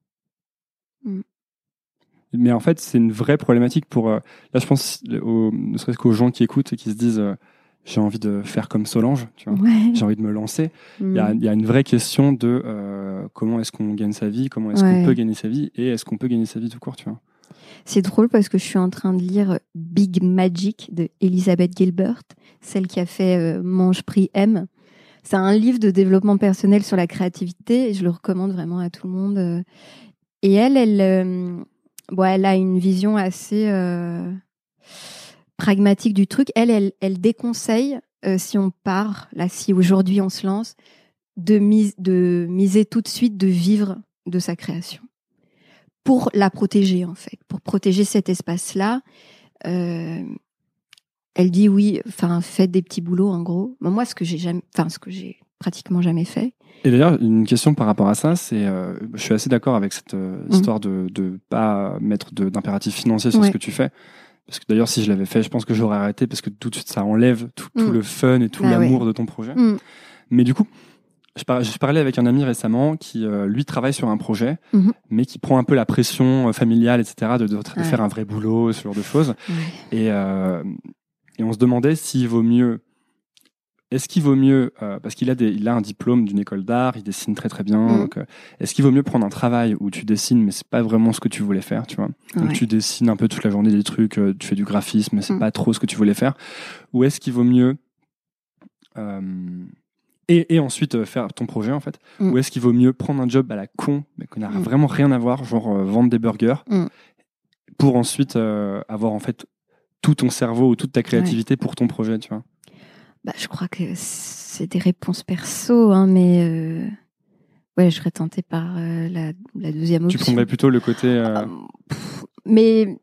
Mm. Mais en fait, c'est une vraie problématique pour... Euh, là, je pense, au, ne serait-ce qu'aux gens qui écoutent et qui se disent... Euh, j'ai envie de faire comme Solange, tu vois. Ouais. J'ai envie de me lancer. Il Mm. y a, il y a une vraie question de euh, comment est-ce qu'on gagne sa vie, comment est-ce ouais. qu'on peut gagner sa vie et est-ce qu'on peut gagner sa vie tout court, tu vois. C'est drôle parce que je suis en train de lire Big Magic de Elizabeth Gilbert, celle qui a fait euh, Mange Prix M. C'est un livre de développement personnel sur la créativité et je le recommande vraiment à tout le monde. Et elle, elle, euh, bon, elle a une vision assez... Euh, pragmatique du truc. Elle, elle, elle déconseille, euh, si on part, là, si aujourd'hui on se lance, de, mise, de miser tout de suite, de vivre de sa création. Pour la protéger, en fait. Pour protéger cet espace-là. Euh, elle dit oui, enfin, faites des petits boulots, en gros. Moi, ce que j'ai jamais, enfin, ce que j'ai pratiquement jamais fait. Et d'ailleurs, une question par rapport à ça, c'est, euh, je suis assez d'accord avec cette euh, mmh. histoire de, de pas mettre de, d'impératif financier sur ouais. ce que tu fais. Parce que d'ailleurs, si je l'avais fait, je pense que j'aurais arrêté parce que tout de suite, ça enlève tout, mmh. tout le fun et tout bah l'amour ouais. de ton projet. Mmh. Mais du coup, je, par- je parlais avec un ami récemment qui, euh, lui, travaille sur un projet, mmh. mais qui prend un peu la pression familiale, et cetera, de, de, de ouais. faire un vrai boulot, ce genre de choses. Ouais. Et, euh, et on se demandait s'il vaut mieux... Est-ce qu'il vaut mieux, euh, parce qu'il a, des, il a un diplôme d'une école d'art, il dessine très très bien, mmh. donc, euh, est-ce qu'il vaut mieux prendre un travail où tu dessines mais c'est pas vraiment ce que tu voulais faire, tu vois, ouais. donc tu dessines un peu toute la journée des trucs, euh, tu fais du graphisme mais c'est mmh. pas trop ce que tu voulais faire, ou est-ce qu'il vaut mieux euh, et, et ensuite euh, faire ton projet en fait, mmh. ou est-ce qu'il vaut mieux prendre un job à la con mais qui n'a mmh. vraiment rien à voir, genre euh, vendre des burgers, mmh. pour ensuite euh, avoir en fait tout ton cerveau ou toute ta créativité ouais. pour ton projet, tu vois. Bah, je crois que c'est des réponses perso, hein, mais euh, ouais, je serais tentée par euh, la, la deuxième option. Tu prendrais plutôt le côté. Euh... Euh, pff, mais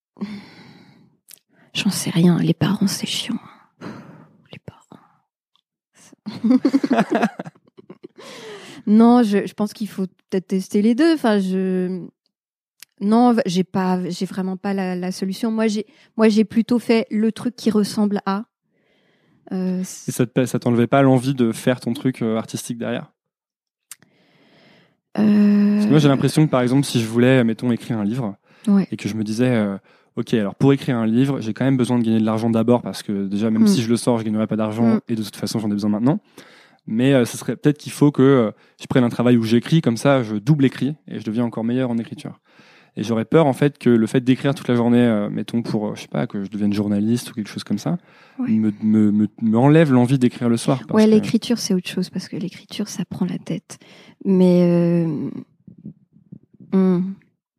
j'en sais rien. Les parents, c'est chiant. Les parents. Non, je, je pense qu'il faut peut-être tester les deux. Enfin, je. Non, j'ai pas, j'ai vraiment pas la, la solution. Moi, j'ai, moi, j'ai plutôt fait le truc qui ressemble à. Euh, Et ça, te, ça t'enlevait pas l'envie de faire ton truc euh, artistique derrière? Euh... Parce que moi, j'ai l'impression que, par exemple, si je voulais, mettons, écrire un livre, ouais. et que je me disais, euh, ok, alors pour écrire un livre, j'ai quand même besoin de gagner de l'argent d'abord, parce que déjà, même mm. si je le sors, je gagnerai pas d'argent, mm. et de toute façon, j'en ai besoin maintenant. Mais euh, ce serait peut-être qu'il faut que euh, je prenne un travail où j'écris, comme ça, je double écris, et je deviens encore meilleur en écriture. Et j'aurais peur, en fait, que le fait d'écrire toute la journée, euh, mettons, pour, euh, je sais pas, que je devienne journaliste ou quelque chose comme ça, ouais. me, me, me, me enlève l'envie d'écrire le soir. Ouais, que... l'écriture, c'est autre chose, parce que l'écriture, ça prend la tête. Mais... Euh... Hmm.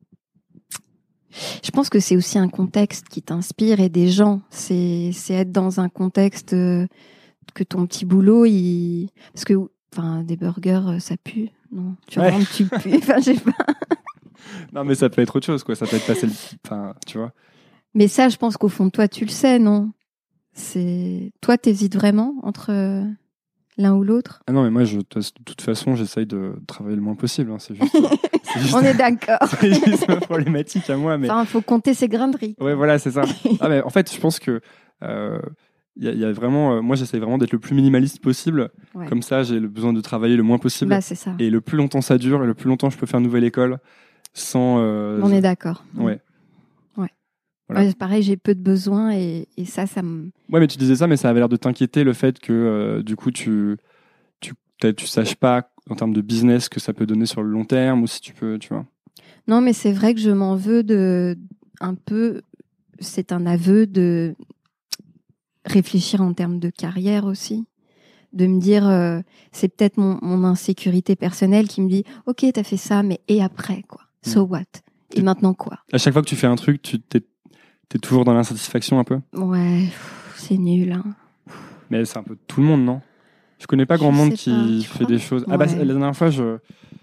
Je pense que c'est aussi un contexte qui t'inspire et des gens. C'est, c'est être dans un contexte euh, que ton petit boulot, il... Parce que, enfin, des burgers, ça pue. Non, tu ouais. rentres, tu pues. Enfin, je sais pas. Non, mais ça peut être autre chose, quoi. Ça peut être passer le... Enfin, tu vois. Mais ça, je pense qu'au fond de toi, tu le sais, non? C'est... Toi, t'hésites vraiment entre euh, l'un ou l'autre? Ah non, mais moi, je, de toute façon, j'essaye de travailler le moins possible. Hein. C'est juste... c'est juste... On est d'accord. C'est juste ma problématique à moi. Mais... Enfin, il faut compter ses grains de riz. Ouais, voilà, c'est ça. Ah, mais en fait, je pense que... Euh... Il y, a, il y a vraiment, euh, moi j'essaie vraiment d'être le plus minimaliste possible. Ouais. Comme ça, j'ai le besoin de travailler le moins possible. Bah, c'est ça. Et le plus longtemps ça dure, et le plus longtemps je peux faire une nouvelle école sans. Euh, On est d'accord. Ouais. Ouais. Voilà. Ouais, pareil, j'ai peu de besoins et, et ça, ça me. Ouais, mais tu disais ça, mais ça avait l'air de t'inquiéter le fait que euh, du coup tu tu tu saches pas en termes de business que ça peut donner sur le long terme ou si tu peux, tu vois. Non, mais c'est vrai que je m'en veux de un peu. C'est un aveu de. Réfléchir en termes de carrière aussi, de me dire euh, c'est peut-être mon, mon insécurité personnelle qui me dit ok t'as fait ça mais et après quoi, so mmh. what, et maintenant quoi. À chaque fois que tu fais un truc, tu t'es, t'es toujours dans l'insatisfaction un peu. Ouais, pff, c'est nul hein. Mais c'est un peu tout le monde, non? Je connais pas grand je monde qui pas, fait des choses. Ouais. Ah bah la dernière fois je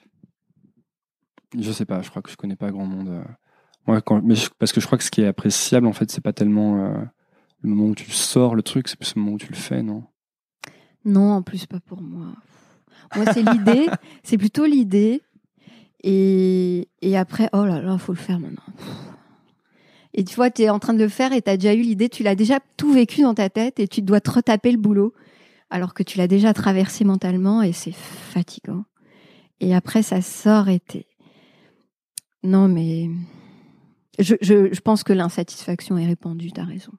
je sais pas, je crois que je connais pas grand monde. Euh... Ouais, quand... mais je... parce que je crois que ce qui est appréciable en fait c'est pas tellement euh... le moment où tu sors le truc, c'est plus le moment où tu le fais, non? Non, en plus, pas pour moi. Moi, c'est l'idée. C'est plutôt l'idée. Et, et après, oh là là, il faut le faire maintenant. Et tu vois, tu es en train de le faire et tu as déjà eu l'idée, tu l'as déjà tout vécu dans ta tête et tu dois te retaper le boulot alors que tu l'as déjà traversé mentalement et c'est fatigant. Et après, ça sort et t'es... Non, mais... Je, je, je pense que l'insatisfaction est répandue, t'as raison.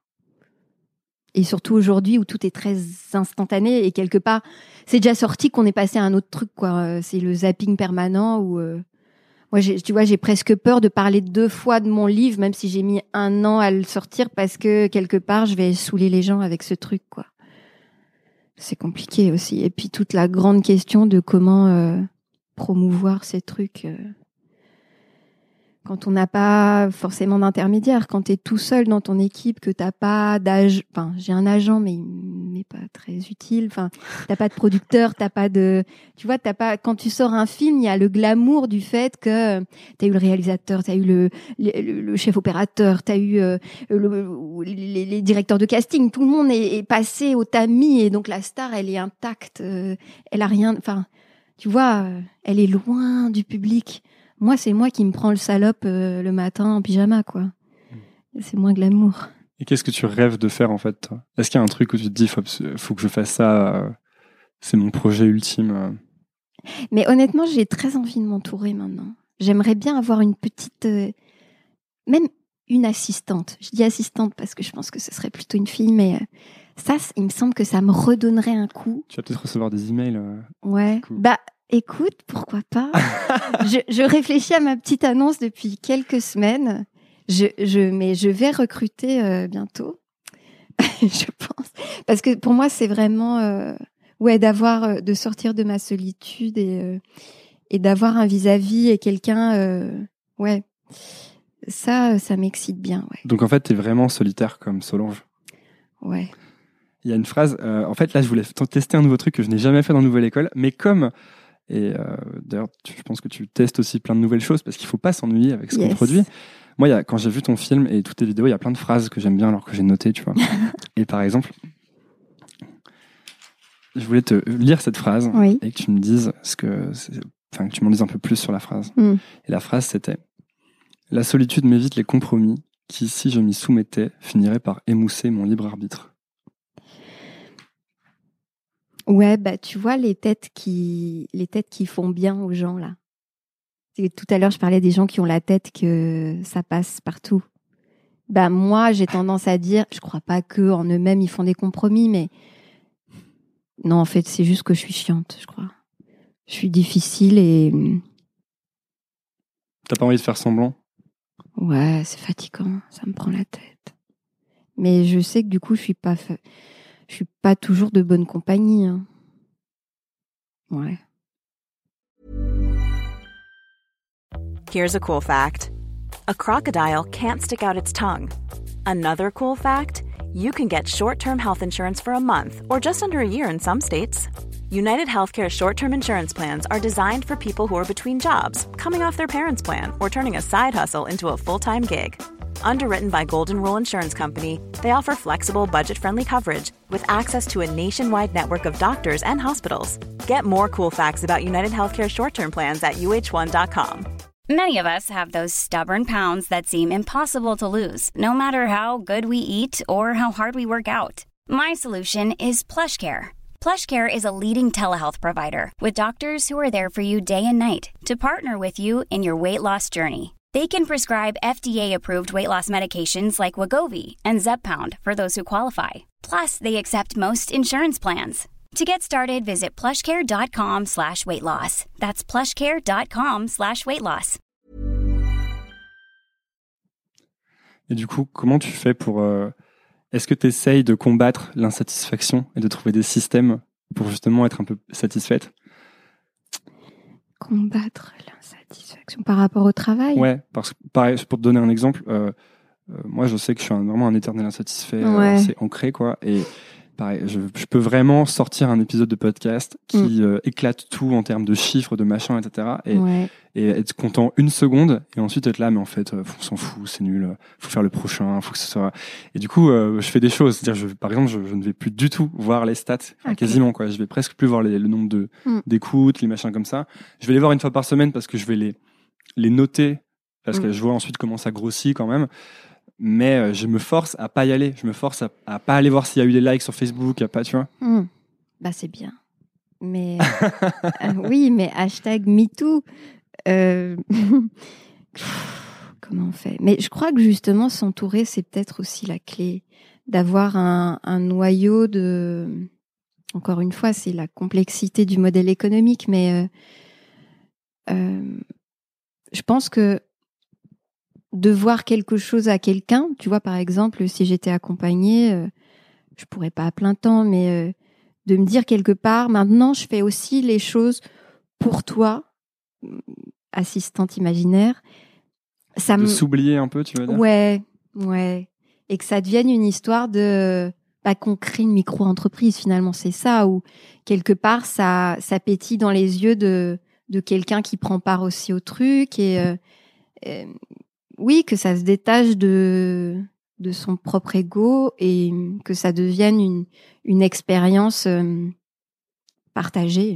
Et surtout aujourd'hui où tout est très instantané et quelque part, c'est déjà sorti qu'on est passé à un autre truc, quoi. C'est le zapping permanent où, euh... moi, j'ai, tu vois, j'ai presque peur de parler deux fois de mon livre, même si j'ai mis un an à le sortir parce que quelque part, je vais saouler les gens avec ce truc, quoi. C'est compliqué aussi. Et puis toute la grande question de comment euh, promouvoir ces trucs. Euh... Quand on n'a pas forcément d'intermédiaire, quand tu es tout seul dans ton équipe, que t'as pas d'agent, enfin j'ai un agent mais il n'est pas très utile, enfin t'as pas de producteur, t'as pas de, tu vois, t'as pas, quand tu sors un film, il y a le glamour du fait que t'as eu le réalisateur, t'as eu le, le, le chef opérateur, t'as eu euh, le, les, les directeurs de casting, tout le monde est, est passé au tamis et donc la star elle est intacte, euh, elle a rien, enfin tu vois, elle est loin du public. Moi, c'est moi qui me prends le salope euh, le matin en pyjama, quoi. C'est moins glamour. Et qu'est-ce que tu rêves de faire, en fait, toi ? Est-ce qu'il y a un truc où tu te dis, faut, faut que je fasse ça, euh, c'est mon projet ultime euh... Mais honnêtement, j'ai très envie de m'entourer maintenant. J'aimerais bien avoir une petite... Euh, même une assistante. Je dis assistante parce que je pense que ce serait plutôt une fille, mais euh, ça, il me semble que ça me redonnerait un coup. Tu vas peut-être recevoir des emails. Euh, ouais. Bah... Écoute, pourquoi pas. je, je réfléchis à ma petite annonce depuis quelques semaines. Je, je, mais je vais recruter euh, bientôt, je pense. Parce que pour moi, c'est vraiment, euh, ouais, d'avoir, euh, de sortir de ma solitude et euh, et d'avoir un vis-à-vis et quelqu'un, euh, ouais. Ça, ça m'excite bien, ouais. Donc en fait, t'es vraiment solitaire comme Solange. Ouais. Il y a une phrase. Euh, en fait, là, je voulais tester un nouveau truc que je n'ai jamais fait dans Nouvelle École, mais comme Et euh, d'ailleurs, tu, je pense que tu testes aussi plein de nouvelles choses parce qu'il ne faut pas s'ennuyer avec ce yes. qu'on produit. Moi, y a, quand j'ai vu ton film et toutes tes vidéos, il y a plein de phrases que j'aime bien alors que j'ai notées, tu vois. Et par exemple, je voulais te lire cette phrase oui. et que tu me dises ce que, c'est, enfin que tu m'en dises un peu plus sur la phrase. Mm. Et la phrase c'était « La solitude m'évite les compromis qui, si je m'y soumettais, finiraient par émousser mon libre arbitre. » Ouais, bah tu vois les têtes qui les têtes qui font bien aux gens là. Et tout à l'heure, je parlais des gens qui ont la tête que ça passe partout. Ben, moi, j'ai tendance à dire, je crois pas qu'en eux-mêmes, ils font des compromis, mais non, en fait, c'est juste que je suis chiante, je crois. Je suis difficile et... T'as pas envie de faire semblant? Ouais, c'est fatigant, ça me prend la tête. Mais je sais que du coup, je suis pas, fa... je suis pas toujours de bonne compagnie. Hein. Ouais. Here's a cool fact. A crocodile can't stick out its tongue. Another cool fact, you can get short-term health insurance for a month or just under a year in some states. United Healthcare short-term insurance plans are designed for people who are between jobs, coming off their parents' plan, or turning a side hustle into a full-time gig. Underwritten by Golden Rule Insurance Company, they offer flexible, budget-friendly coverage with access to a nationwide network of doctors and hospitals. Get more cool facts about United Healthcare short-term plans at U H one dot com. Many of us have those stubborn pounds that seem impossible to lose, no matter how good we eat or how hard we work out. My solution is PlushCare. PlushCare is a leading telehealth provider with doctors who are there for you day and night to partner with you in your weight loss journey. They can prescribe F D A-approved weight loss medications like Wegovy and Zepbound for those who qualify. Plus, they accept most insurance plans. To get started, visit plushcare.com slash weight loss. That's plushcare.com slash weight loss. Et du coup, comment tu fais pour... Euh, est-ce que tu essayes de combattre l'insatisfaction et de trouver des systèmes pour justement être un peu satisfaite? Combattre l'insatisfaction par rapport au travail? Ouais, parce que pareil, pour te donner un exemple, euh, euh, moi je sais que je suis un, vraiment un éternel insatisfait, ouais. euh, c'est ancré quoi, et... Pareil, je, je peux vraiment sortir un épisode de podcast qui mm. euh, éclate tout en termes de chiffres, de machin, et cetera. Et, ouais. et être content une seconde et ensuite être là, mais en fait, euh, on s'en fout, c'est nul, faut faire le prochain, faut que ce soit. Et du coup, euh, je fais des choses. C'est-à-dire, je, par exemple, je, je ne vais plus du tout voir les stats, okay. quasiment quoi. Je vais presque plus voir les, le nombre de mm. d'écoutes, les machins comme ça. Je vais les voir une fois par semaine parce que je vais les les noter parce mm. que je vois ensuite comment ça grossit quand même. Mais euh, je me force à pas y aller. Je me force à, à pas aller voir s'il y a eu des likes sur Facebook, à pas, tu vois. Mmh. Bah c'est bien. Mais euh, oui, mais hashtag MeToo. Euh... Comment on fait? Mais je crois que justement s'entourer, c'est peut-être aussi la clé d'avoir un, un noyau de. Encore une fois, c'est la complexité du modèle économique, mais euh, euh, je pense que de voir quelque chose à quelqu'un, tu vois, par exemple, si j'étais accompagnée, euh, je pourrais pas à plein temps, mais euh, de me dire quelque part, maintenant, je fais aussi les choses pour toi, assistante imaginaire. Ça de me... s'oublier un peu, tu veux dire? Ouais, ouais. Et que ça devienne une histoire de... Bah, qu'on crée une micro-entreprise, finalement, c'est ça, où quelque part, ça, ça pétille dans les yeux de, de quelqu'un qui prend part aussi au truc et... Euh, euh, oui, que ça se détache de, de son propre ego et que ça devienne une, une expérience euh, partagée.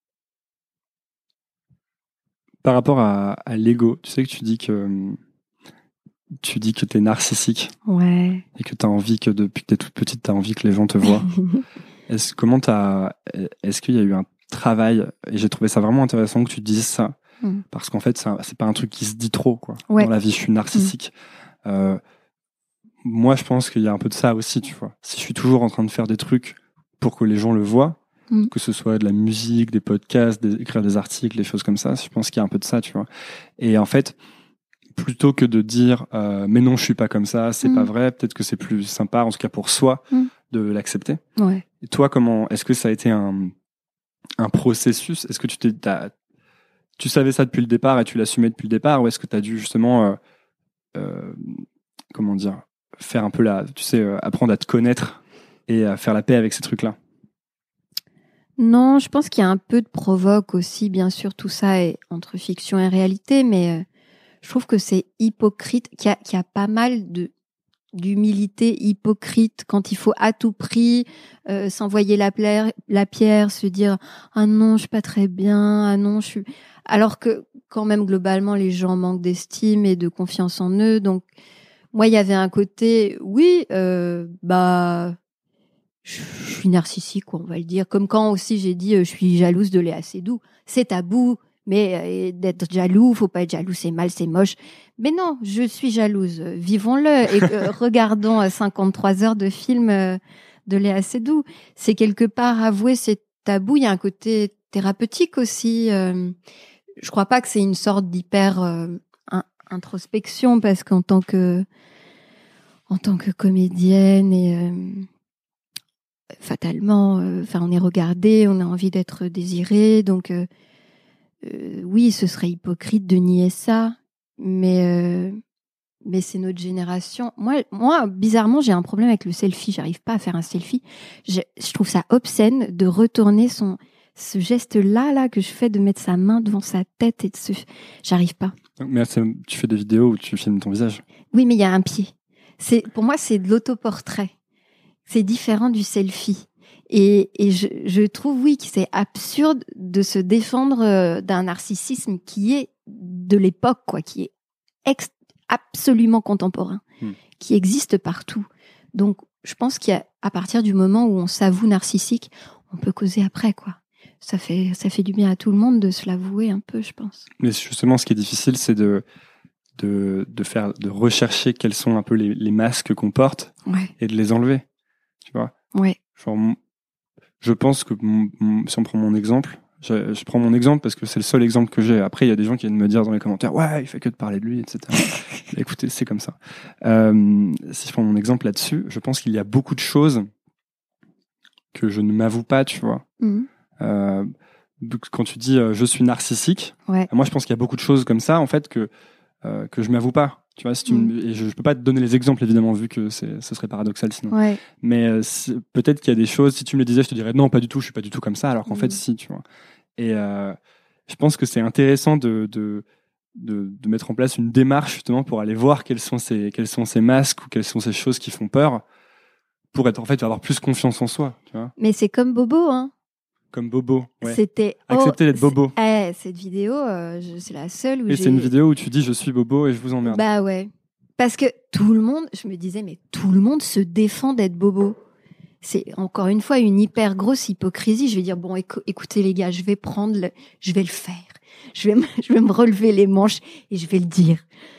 Par rapport à, à l'ego, tu sais que tu dis que tu dis que t'es narcissique. Ouais. Et que t'as envie que depuis que t'es toute petite, t'as envie que les gens te voient. Est-ce comment t'as est-ce qu'il y a eu un travail, et j'ai trouvé ça vraiment intéressant que tu dises ça. Parce qu'en fait, c'est, un, c'est pas un truc qui se dit trop, quoi. Ouais. Dans la vie, je suis narcissique. Mmh. Euh, moi, je pense qu'il y a un peu de ça aussi, tu vois. Si je suis toujours en train de faire des trucs pour que les gens le voient, mmh. que ce soit de la musique, des podcasts, des, écrire des articles, des choses comme ça, je pense qu'il y a un peu de ça, tu vois. Et en fait, plutôt que de dire euh, mais non, je suis pas comme ça, c'est mmh. pas vrai, peut-être que c'est plus sympa, en tout cas pour soi, mmh. de l'accepter. Ouais. Et toi, comment est-ce que ça a été un, un processus? Est-ce que tu t'es t'as, tu savais ça depuis le départ et tu l'assumais depuis le départ, ou est-ce que tu as dû justement, euh, euh, comment dire, faire un peu la, tu sais, euh, apprendre à te connaître et à faire la paix avec ces trucs-là? Non, je pense qu'il y a un peu de provoque aussi, bien sûr, tout ça est entre fiction et réalité, mais euh, je trouve que c'est hypocrite, qu'il y a, qu'il y a pas mal de d'humilité hypocrite quand il faut à tout prix euh, s'envoyer la, pla- la pierre, se dire ah non, je suis pas très bien, ah non, je suis... Alors que quand même globalement les gens manquent d'estime et de confiance en eux. Donc moi il y avait un côté oui euh, bah je suis narcissique, on va le dire, comme quand aussi j'ai dit euh, je suis jalouse de Léa Seydoux. C'est tabou, Mais euh, d'être jaloux, faut pas être jaloux, c'est mal, c'est moche. Mais non, je suis jalouse. Vivons-le et euh, regardons euh, cinquante-trois heures de film euh, de Léa Seydoux. C'est quelque part avouer ces tabous. Il y a un côté thérapeutique aussi. Euh, je crois pas que c'est une sorte d'hyper euh, in- introspection parce qu'en tant que en tant que comédienne et euh, fatalement, enfin, euh, on est regardé, on a envie d'être désiré, donc euh, euh, oui, ce serait hypocrite de nier ça, mais euh, mais c'est notre génération. Moi, moi, bizarrement, j'ai un problème avec le selfie. J'arrive pas à faire un selfie. Je, je trouve ça obscène de retourner son ce geste-là, là que je fais, de mettre sa main devant sa tête et de se. J'arrive pas. Mais tu fais des vidéos où tu filmes ton visage. Oui, mais il y a un pied. C'est pour moi, c'est de l'autoportrait. C'est différent du selfie. Et, et je, je trouve, oui, que c'est absurde de se défendre d'un narcissisme qui est de l'époque, quoi, qui est ex- absolument contemporain, hmm. qui existe partout. Donc, je pense qu'à partir du moment où on s'avoue narcissique, on peut causer après, quoi. Ça fait, ça fait du bien à tout le monde de se l'avouer un peu, je pense. Mais justement, ce qui est difficile, c'est de, de, de faire, de rechercher quels sont un peu les, les masques qu'on porte ouais. et de les enlever. Tu vois? Ouais. Genre, je pense que mon, mon, si on prend mon exemple, je, je prends mon exemple parce que c'est le seul exemple que j'ai. Après, il y a des gens qui viennent me dire dans les commentaires, ouais, il fait que de parler de lui, et cetera. Écoutez, c'est comme ça. Euh, si je prends mon exemple là-dessus, je pense qu'il y a beaucoup de choses que je ne m'avoue pas, tu vois. Mmh. Euh, quand tu dis euh, je suis narcissique, ouais. moi je pense qu'il y a beaucoup de choses comme ça en fait que euh, que je m'avoue pas. Tu vois, si tu mmh. me, et je, je peux pas te donner les exemples évidemment vu que c'est, ce serait paradoxal sinon. Ouais. Mais euh, si, peut-être qu'il y a des choses. Si tu me le disais, je te dirais non, pas du tout. Je suis pas du tout comme ça. Alors qu'en mmh. fait, si, tu vois. Et euh, je pense que c'est intéressant de, de de de mettre en place une démarche justement pour aller voir quels sont ces quels sont ces masques ou quelles sont ces choses qui font peur pour être en fait avoir plus confiance en soi. Tu vois. Mais c'est comme Bobo, hein. Comme Bobo, ouais. C'était accepter oh, d'être Bobo. Eh, cette vidéo, euh, je, c'est la seule où et j'ai. C'est une vidéo où tu dis je suis Bobo et je vous emmerde. Bah ouais, parce que tout le monde, je me disais mais tout le monde se défend d'être Bobo. C'est encore une fois une hyper grosse hypocrisie. Je vais dire bon, éco- écoutez les gars, je vais prendre, le, je vais le faire, je vais, me, je vais me relever les manches et je vais le dire.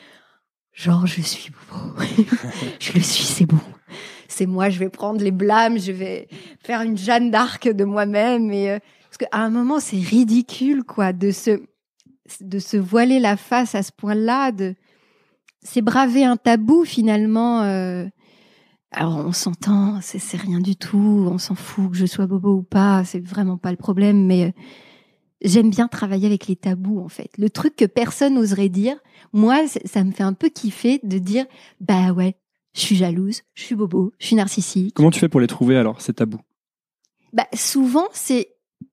Genre je suis Bobo, je le suis, c'est bon. C'est moi, je vais prendre les blâmes, je vais faire une Jeanne d'Arc de moi-même. Et, euh, parce qu'à un moment, c'est ridicule, quoi, de se, de se voiler la face à ce point-là. De, c'est braver un tabou, finalement. Euh, alors, on s'entend, c'est, c'est rien du tout, on s'en fout que je sois Bobo ou pas, c'est vraiment pas le problème. Mais euh, j'aime bien travailler avec les tabous, en fait. Le truc que personne n'oserait dire, moi, ça me fait un peu kiffer de dire, bah ouais, je suis jalouse, je suis Bobo, je suis narcissique. Comment tu fais pour les trouver alors, ces tabous? Bah, souvent, c'est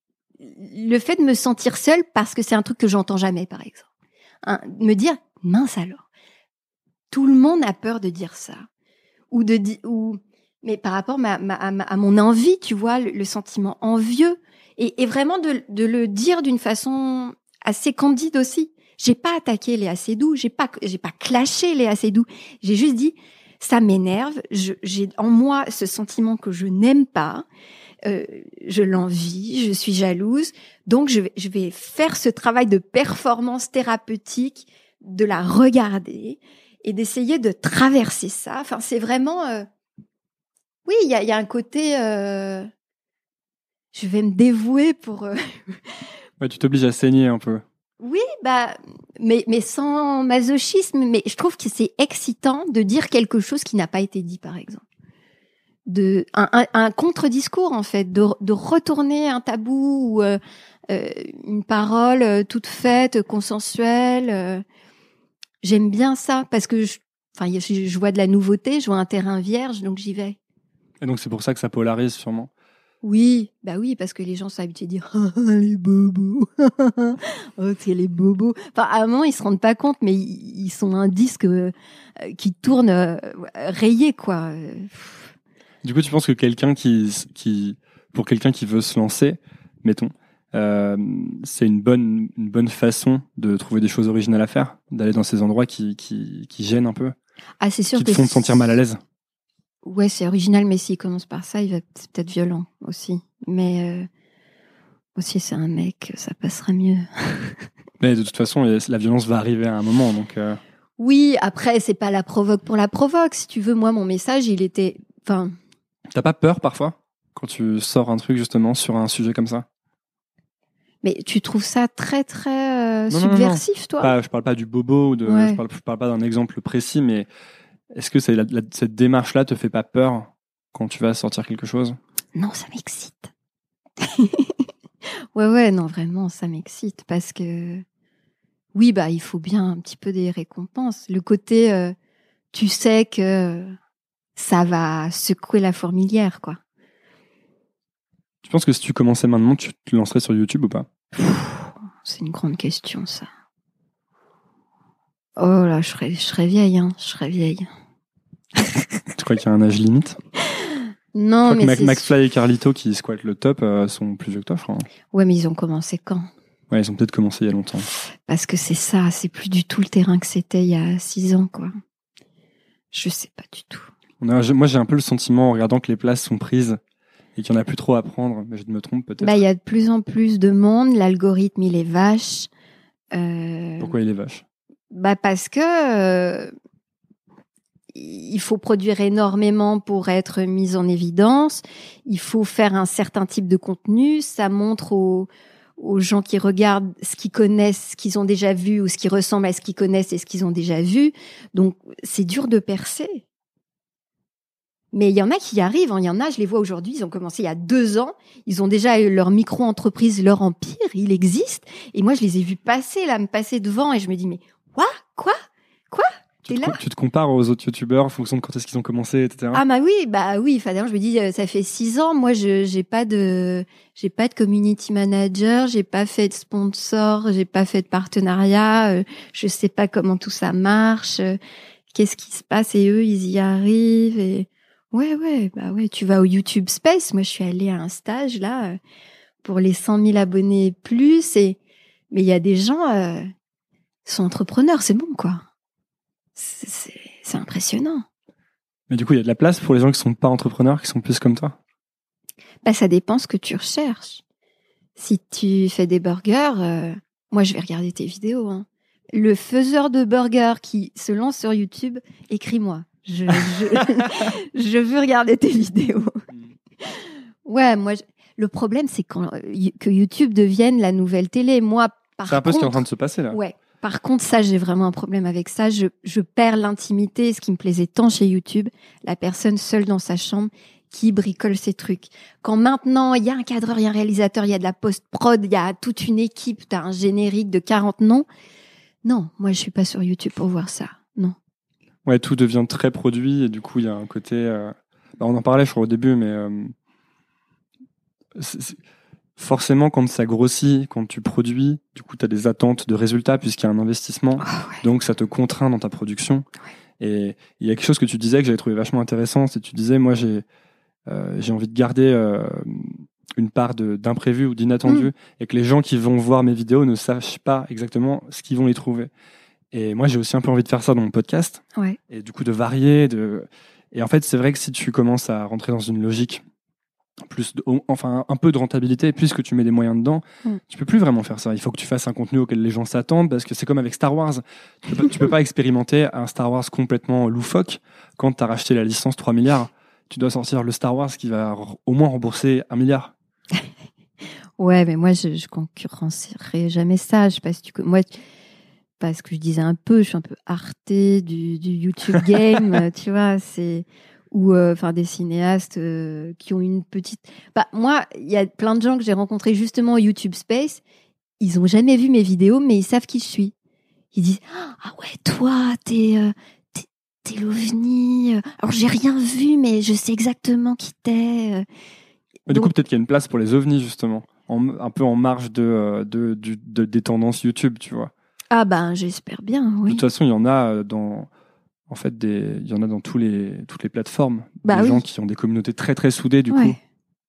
le fait de me sentir seule parce que c'est un truc que j'entends jamais, par exemple. Hein, me dire, mince alors, tout le monde a peur de dire ça. Ou de di- ou mais par rapport à, ma, à, ma, à mon envie, tu vois, le, le sentiment envieux. Et, et vraiment de, de le dire d'une façon assez candide aussi. J'ai pas attaqué Léa Seydoux, j'ai pas, j'ai pas clashé Léa Seydoux. J'ai juste dit, ça m'énerve, je, j'ai en moi ce sentiment que je n'aime pas, euh, je l'envie, je suis jalouse, donc je vais, je vais faire ce travail de performance thérapeutique, de la regarder et d'essayer de traverser ça. Enfin, c'est vraiment... Euh... Oui, il y a, y a un côté... Euh... Je vais me dévouer pour... Euh... ouais, tu t'obliges à saigner un peu. Oui, bah, mais, mais sans masochisme, mais je trouve que c'est excitant de dire quelque chose qui n'a pas été dit, par exemple. De, un, un, un contre-discours, en fait, de, de retourner un tabou ou euh, euh, une parole euh, toute faite, consensuelle. Euh, j'aime bien ça, parce que je, enfin, je, je vois de la nouveauté, je vois un terrain vierge, donc j'y vais. Et donc c'est pour ça que ça polarise, sûrement. Oui, bah oui, parce que les gens sont habitués à dire ah, les bobos, oh c'est les bobos. Enfin, à un moment ils se rendent pas compte, mais ils, ils sont un disque euh, qui tourne euh, rayé, quoi. Du coup, tu penses que quelqu'un qui, qui, pour quelqu'un qui veut se lancer, mettons, euh, c'est une bonne, une bonne façon de trouver des choses originales à faire, d'aller dans ces endroits qui, qui, qui gênent un peu, ah c'est sûr, qui te font te sentir mal à l'aise. Ouais, c'est original, mais s'il commence par ça, il va c'est peut-être violent aussi. Mais euh, aussi, c'est un mec, ça passera mieux. Mais de toute façon, la violence va arriver à un moment, donc. Euh... Oui, après, c'est pas la provoque pour la provoque. Si tu veux, moi, mon message, il était, enfin. T'as pas peur parfois quand tu sors un truc justement sur un sujet comme ça? Mais tu trouves ça très très euh, non, subversif, non, non. toi? Pas, je parle pas du bobo, ou de, ouais. je parle, je parle pas d'un exemple précis, mais est-ce que c'est la, la, cette démarche-là te fait pas peur quand tu vas sortir quelque chose? Non, ça m'excite. ouais, ouais, non, vraiment, ça m'excite parce que oui, bah, il faut bien un petit peu des récompenses. Le côté, euh, tu sais que ça va secouer la fourmilière, quoi. Tu penses que si tu commençais maintenant, tu te lancerais sur YouTube ou pas? C'est une grande question, ça. Oh là, je serais, je serais vieille, hein. Je serais vieille. Tu crois qu'il y a un âge limite? Non, je crois mais que Mac, c'est... McFly et Carlito qui squattent le top euh, sont plus vieux que toi, je crois. Ouais, mais ils ont commencé quand? Ouais, ils ont peut-être commencé il y a longtemps. Parce que c'est ça, c'est plus du tout le terrain que c'était il y a six ans, quoi. Je sais pas du tout. On a, moi, j'ai un peu le sentiment, en regardant que les places sont prises et qu'il n'y en a plus trop à prendre, mais je me trompe peut-être. Bah, il y a de plus en plus de monde, l'algorithme, il est vache. Euh... Pourquoi il est vache? Bah, parce que euh, il faut produire énormément pour être mis en évidence. Il faut faire un certain type de contenu. Ça montre aux, aux gens qui regardent ce qu'ils connaissent, ce qu'ils ont déjà vu, ou ce qui ressemble à ce qu'ils connaissent et ce qu'ils ont déjà vu. Donc, c'est dur de percer. Mais il y en a qui y arrivent, hein. Il y en a, je les vois aujourd'hui, ils ont commencé il y a deux ans, ils ont déjà eu leur micro-entreprise, leur empire, il existe. Et moi, je les ai vus passer, là, me passer devant, et je me dis, mais quoi, quoi, quoi, t'es là? Tu te compares aux autres youtubeurs en fonction de quand est-ce qu'ils ont commencé, et cetera. Ah bah oui, bah oui. Enfin, d'ailleurs, je me dis, ça fait six ans, moi, je j'ai pas de, j'ai pas de community manager, j'ai pas fait de sponsor, j'ai pas fait de partenariat, euh, je sais pas comment tout ça marche, euh, qu'est-ce qui se passe, et eux, ils y arrivent, et ouais, ouais, bah ouais, tu vas au YouTube Space. Moi, je suis allée à un stage, là, pour les cent mille abonnés et plus. Et... Mais il y a des gens, euh, sont entrepreneurs, c'est bon, quoi. C'est, c'est, c'est impressionnant. Mais du coup, il y a de la place pour les gens qui sont pas entrepreneurs, qui sont plus comme toi? Bah, ça dépend ce que tu recherches. Si tu fais des burgers, euh, moi, je vais regarder tes vidéos, hein. Le faiseur de burgers qui se lance sur YouTube, écris-moi. Je, je, je veux regarder tes vidéos. Ouais, moi, je, le problème, c'est quand, que YouTube devienne la nouvelle télé. Moi, par c'est un peu contre, ce qui est en train de se passer, là. Ouais. Par contre, ça, j'ai vraiment un problème avec ça. Je, je perds l'intimité. Ce qui me plaisait tant chez YouTube, la personne seule dans sa chambre qui bricole ses trucs. Quand maintenant, il y a un cadreur, il y a un réalisateur, il y a de la post-prod, il y a toute une équipe, t'as un générique de quarante noms. Non, moi, je suis pas sur YouTube pour voir ça. Non. Ouais, tout devient très produit et du coup, il y a un côté... Euh... Bah, on en parlait, je crois, au début, mais... Euh... C'est, c'est... Forcément, quand ça grossit, quand tu produis, du coup, tu as des attentes de résultats puisqu'il y a un investissement. Oh, ouais. Donc, ça te contraint dans ta production. Ouais. Et il y a quelque chose que tu disais que j'avais trouvé vachement intéressant. C'est que tu disais, moi, j'ai, euh, j'ai envie de garder euh, une part de, d'imprévu ou d'inattendu mmh. et que les gens qui vont voir mes vidéos ne sachent pas exactement ce qu'ils vont y trouver. Et moi, j'ai aussi un peu envie de faire ça dans mon podcast. Ouais. Et du coup, de varier. De... Et en fait, c'est vrai que si tu commences à rentrer dans une logique, plus de, enfin, un peu de rentabilité, puisque tu mets des moyens dedans, mm. tu peux plus vraiment faire ça. Il faut que tu fasses un contenu auquel les gens s'attendent, parce que c'est comme avec Star Wars. Tu peux, tu peux pas expérimenter un Star Wars complètement loufoque quand tu as racheté la licence trois milliards. Tu dois sortir le Star Wars qui va r- au moins rembourser un milliard. Ouais, mais moi, je, je concurrencerai jamais ça. Je sais pas si tu... Moi, parce que je disais un peu, je suis un peu artée du, du YouTube game, tu vois, c'est... ou enfin euh, des cinéastes euh, qui ont une petite... Bah, moi, il y a plein de gens que j'ai rencontrés justement au YouTube Space, ils ont jamais vu mes vidéos, mais ils savent qui je suis. Ils disent « Ah ouais, toi, t'es, euh, t'es, t'es l'ovni. Alors, j'ai rien vu, mais je sais exactement qui t'es. » Du Donc... coup, peut-être qu'il y a une place pour les ovnis, justement, en, un peu en marge de, de, de, de, des tendances YouTube, tu vois. Ah ben, j'espère bien, oui. De toute façon, il y en a dans... En fait, des, il y en a dans tous les, toutes les plateformes. Bah des oui. gens qui ont des communautés très, très soudées, du ouais. coup.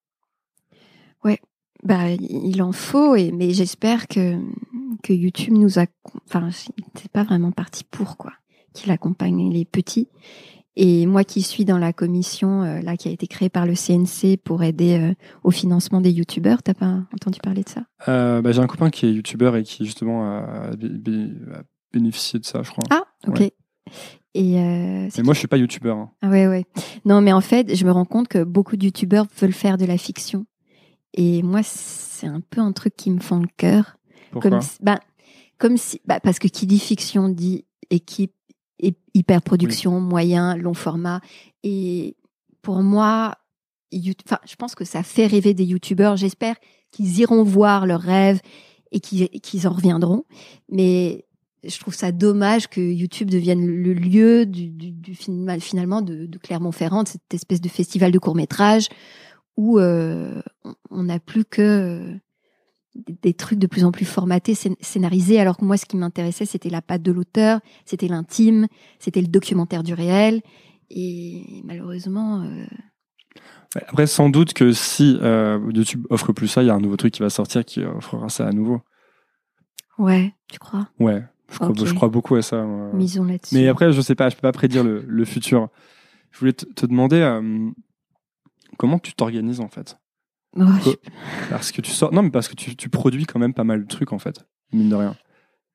Ouais. Bah, il en faut, et, mais j'espère que, que YouTube nous a... Enfin, c'est pas vraiment parti pour, quoi. Qu'il accompagne les petits. Et moi qui suis dans la commission euh, là qui a été créée par le C N C pour aider euh, au financement des youtubeurs, t'as pas entendu parler de ça? euh, bah, J'ai un copain qui est youtubeur et qui justement a, a, a bénéficié de ça, je crois. Ah, ok. Ouais. Et euh, mais moi, je suis pas youtubeur. Hein. Ah ouais, ouais. Non, mais en fait, je me rends compte que beaucoup de youtubeurs veulent faire de la fiction. Et moi, c'est un peu un truc qui me fend le cœur. Pourquoi? Comme si, bah, comme si, bah, parce que qui dit fiction dit équipe, hyper-production, oui. Moyen, long format. Et pour moi, enfin, je pense que ça fait rêver des youtubeurs. J'espère qu'ils iront voir leurs rêves et qu'ils, qu'ils en reviendront. Mais je trouve ça dommage que YouTube devienne le lieu du, du, du finalement de, de Clermont-Ferrand, de cette espèce de festival de court-métrage où euh, on n'a plus que euh, des, des trucs de plus en plus formatés, scénarisés, alors que moi, ce qui m'intéressait, c'était la patte de l'auteur, c'était l'intime, c'était le documentaire du réel. Et malheureusement... Euh... Après, sans doute que si euh, YouTube offre plus ça, il y a un nouveau truc qui va sortir qui offrira ça à nouveau. Ouais, tu crois? Ouais. Je crois, okay. je crois beaucoup à ça. Moi. Misons là-dessus. Mais après, je sais pas, je peux pas prédire le, le futur. Je voulais te, te demander euh, comment tu t'organises en fait. Oh, que, je... Parce que tu sors, non, mais parce que tu, tu produis quand même pas mal de trucs en fait, mine de rien.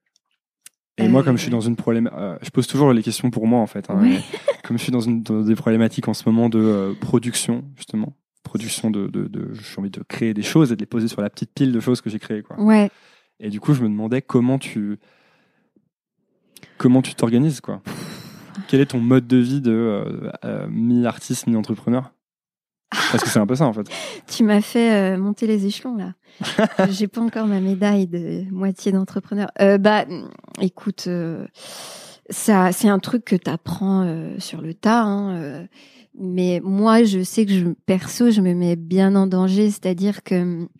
Et euh... moi, comme je suis dans une problématique, euh, je pose toujours les questions pour moi en fait. Hein, oui. Comme je suis dans, une, dans des problématiques en ce moment de euh, production justement, production de, de, de, j'ai envie de créer des choses et de les poser sur la petite pile de choses que j'ai créées quoi. Ouais. Et du coup, je me demandais comment tu Comment tu t'organises, quoi? Quel est ton mode de vie de euh, euh, mi-artiste, mi-entrepreneur? Parce que c'est un peu ça, en fait. Tu m'as fait euh, monter les échelons, là. J'ai pas encore ma médaille de moitié d'entrepreneur. Euh, bah, écoute, euh, ça, c'est un truc que t'apprends euh, sur le tas, hein, euh, mais moi, je sais que je, perso, je me mets bien en danger, c'est-à-dire que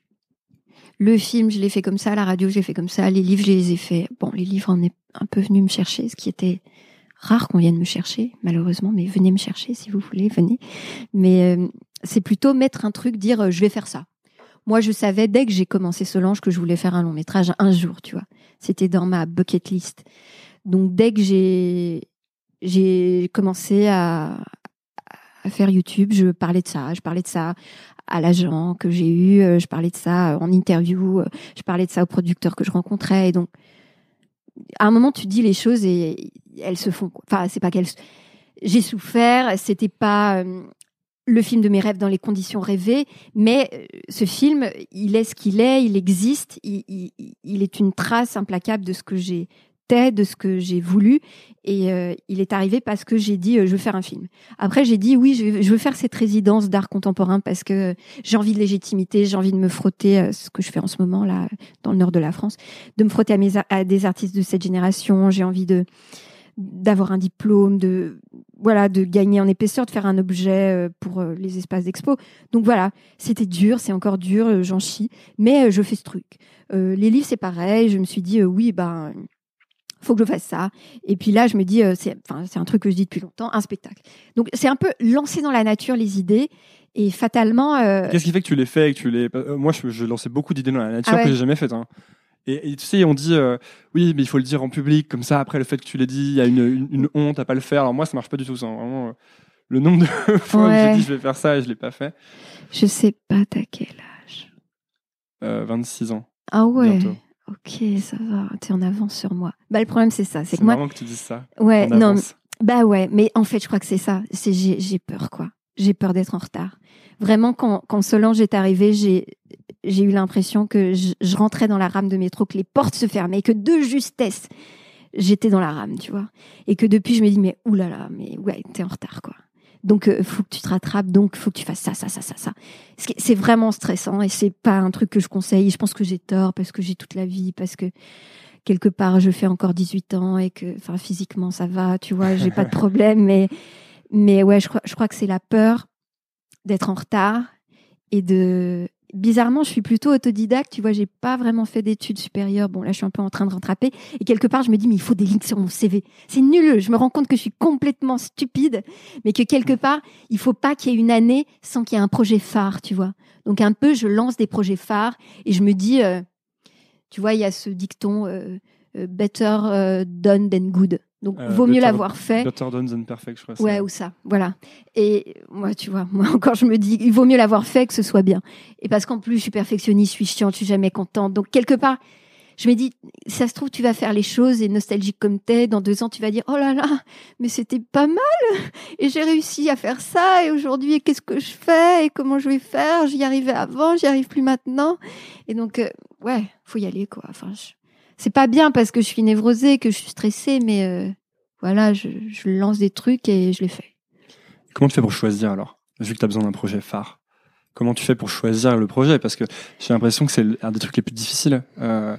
le film, je l'ai fait comme ça, la radio, je l'ai fait comme ça, les livres, je les ai faits. Bon, les livres, on est un peu venus me chercher, ce qui était rare qu'on vienne me chercher, malheureusement, mais venez me chercher si vous voulez, venez. Mais euh, c'est plutôt mettre un truc, dire euh, je vais faire ça. Moi, je savais dès que j'ai commencé Solange que je voulais faire un long métrage un jour, tu vois. C'était dans ma bucket list. Donc, dès que j'ai, j'ai commencé à, à faire YouTube, je parlais de ça, je parlais de ça à l'agent que j'ai eu, je parlais de ça en interview, je parlais de ça aux producteurs que je rencontrais. Et donc, à un moment, tu dis les choses et elles se font. Enfin, c'est pas qu'elles. J'ai souffert, c'était pas euh, le film de mes rêves dans les conditions rêvées, mais euh, ce film, il est ce qu'il est, il existe, il, il, il est une trace implacable de ce que j'ai de ce que j'ai voulu, et euh, il est arrivé parce que j'ai dit euh, je veux faire un film. Après j'ai dit oui, je, vais, je veux faire cette résidence d'art contemporain parce que j'ai envie de légitimité, j'ai envie de me frotter, euh, ce que je fais en ce moment là dans le nord de la France, de me frotter à, mes, à des artistes de cette génération. J'ai envie de d'avoir un diplôme, de voilà, de gagner en épaisseur, de faire un objet euh, pour euh, les espaces d'expo. Donc voilà, c'était dur, c'est encore dur, euh, j'en chie, mais euh, je fais ce truc. Euh, les livres c'est pareil, je me suis dit euh, oui ben faut que je fasse ça. Et puis là, je me dis, euh, c'est, enfin, c'est un truc que je dis depuis longtemps, un spectacle. Donc, c'est un peu lancer dans la nature les idées. Et fatalement... Euh... Qu'est-ce qui fait que tu les fais et que tu les... Euh, moi, je, je lançais beaucoup d'idées dans la nature ah ouais. que j'ai jamais faites. Hein. Et, et tu sais, on dit, euh, oui, mais il faut le dire en public. Comme ça, après, le fait que tu l'aies dit, il y a une, une, une honte à pas le faire. Alors moi, ça marche pas du tout. Ça. Vraiment, euh, le nombre de fois ouais. où j'ai dit, je vais faire ça et je l'ai pas fait. Je sais pas, t'as quel âge? euh, vingt-six ans. Ah ouais. Bientôt. Ok, ça va, t'es en avance sur moi. Bah, le problème, c'est ça. C'est, c'est que moi... marrant que tu dises ça. Ouais, en non. avance. Bah ouais, mais en fait, je crois que c'est ça. C'est, j'ai, j'ai peur, quoi. J'ai peur d'être en retard. Vraiment, quand, quand Solange est arrivée, j'ai, j'ai eu l'impression que je, je rentrais dans la rame de métro, que les portes se fermaient, et que de justesse, j'étais dans la rame, tu vois. Et que depuis, je me dis, mais oulala, mais ouais, t'es en retard, quoi. Donc, euh, faut que tu te rattrapes. Donc, faut que tu fasses ça, ça, ça, ça, ça. C'est vraiment stressant et c'est pas un truc que je conseille. Je pense que j'ai tort parce que j'ai toute la vie, parce que quelque part, je fais encore dix-huit ans et que, enfin, physiquement, ça va, tu vois, j'ai pas de problème. Mais, mais ouais, je crois, je crois que c'est la peur d'être en retard et de... Bizarrement, je suis plutôt autodidacte, tu vois, j'ai pas vraiment fait d'études supérieures. Bon, là, je suis un peu en train de rattraper. Et quelque part, je me dis, mais il faut des lignes sur mon C V. C'est nul. Je me rends compte que je suis complètement stupide, mais que quelque part, il faut pas qu'il y ait une année sans qu'il y ait un projet phare, tu vois. Donc, un peu, je lance des projets phares et je me dis, euh, tu vois, il y a ce dicton, euh, euh, better euh, done than good. Donc, Euh, vaut mieux Better- l'avoir fait. Better Done Than Perfect, je crois. Ouais, c'est- ou ça, voilà. Et moi, tu vois, moi encore, je me dis, il vaut mieux l'avoir fait que ce soit bien. Et parce qu'en plus, je suis perfectionniste, je suis chiante, je suis jamais contente. Donc, quelque part, je me dis, si ça se trouve, tu vas faire les choses et nostalgique comme t'es, dans deux ans, tu vas dire, oh là là, mais c'était pas mal. Et j'ai réussi à faire ça. Et aujourd'hui, qu'est-ce que je fais et comment je vais faire? J'y arrivais avant, j'y arrive plus maintenant. Et donc, euh, ouais, faut y aller, quoi. Enfin, je... c'est pas bien parce que je suis névrosée, que je suis stressée, mais euh, voilà, je, je lance des trucs et je les fais. Comment tu fais pour choisir alors, vu que tu as besoin d'un projet phare? Comment tu fais pour choisir le projet? Parce que j'ai l'impression que c'est un des trucs les plus difficiles. Euh,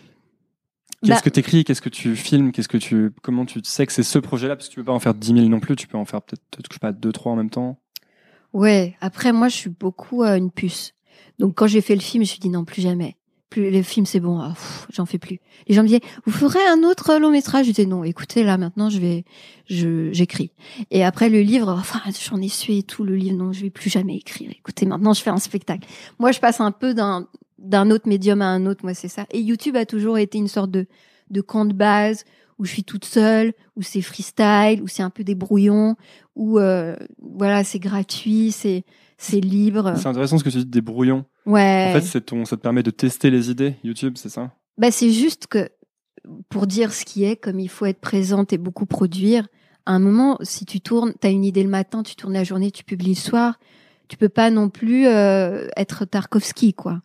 qu'est-ce Bah- que tu écris? Qu'est-ce que tu filmes? Qu'est-ce que tu, comment tu sais que c'est ce projet-là? Parce que tu peux pas en faire dix mille non plus. Tu peux en faire peut-être, je sais pas, deux, trois en même temps. Ouais, après, moi, je suis beaucoup euh, une puce. Donc, quand j'ai fait le film, je me suis dit non, plus jamais. Plus les films, c'est bon, ah, pff, j'en fais plus. Les gens me disaient, vous ferez un autre long métrage? Je disais non, écoutez, là, maintenant, je vais, je, j'écris. Et après, le livre, enfin, j'en ai sué et tout, le livre, non, je vais plus jamais écrire. Écoutez, maintenant, je fais un spectacle. Moi, je passe un peu d'un, d'un autre médium à un autre, moi, c'est ça. Et YouTube a toujours été une sorte de, de camp de base où je suis toute seule, où c'est freestyle, où c'est un peu des brouillons, où, euh, voilà, c'est gratuit, c'est, c'est libre. C'est intéressant ce que tu dis des brouillons. Ouais. En fait, c'est ton, ça te permet de tester les idées, YouTube, c'est ça? Bah, c'est juste que, pour dire ce qui est, comme il faut être présente et beaucoup produire, à un moment, si tu tournes, t'as une idée le matin, tu tournes la journée, tu publies le soir, tu peux pas non plus euh, être Tarkovsky, quoi.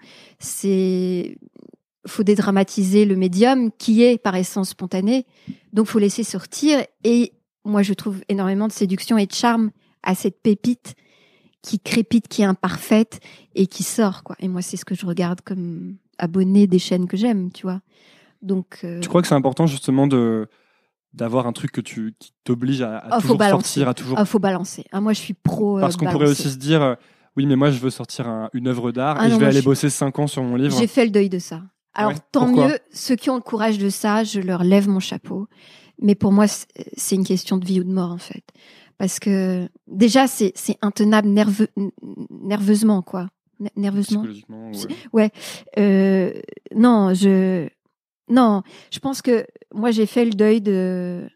C'est, faut dédramatiser le médium qui est par essence spontané, donc faut laisser sortir. Et moi, je trouve énormément de séduction et de charme à cette pépite qui crépite, qui est imparfaite et qui sort, quoi. Et moi, c'est ce que je regarde comme abonné des chaînes que j'aime, tu vois. Donc, euh... Tu crois que c'est important justement de d'avoir un truc que tu qui t'oblige à, à oh, toujours faut balancer. sortir, à toujours. Ah, faut balancer. Ah, moi, je suis pro. Euh, Parce qu'on balancer. pourrait aussi se dire, euh, oui, mais moi, je veux sortir un- une œuvre d'art Ah et non, je vais moi, aller je- bosser cinq ans sur mon livre. J'ai fait le deuil de ça. Alors, Ouais. tant Pourquoi mieux, ceux qui ont le courage de ça, je leur lève mon chapeau. Mais pour moi, c'est c'est une question de vie ou de mort, en fait. Parce que, déjà, c'est, c'est intenable nerveux, nerveusement, quoi. N- Nerveusement. Psychologiquement, ouais. Ouais. Euh, non, je, non, je pense que moi, j'ai fait le deuil de,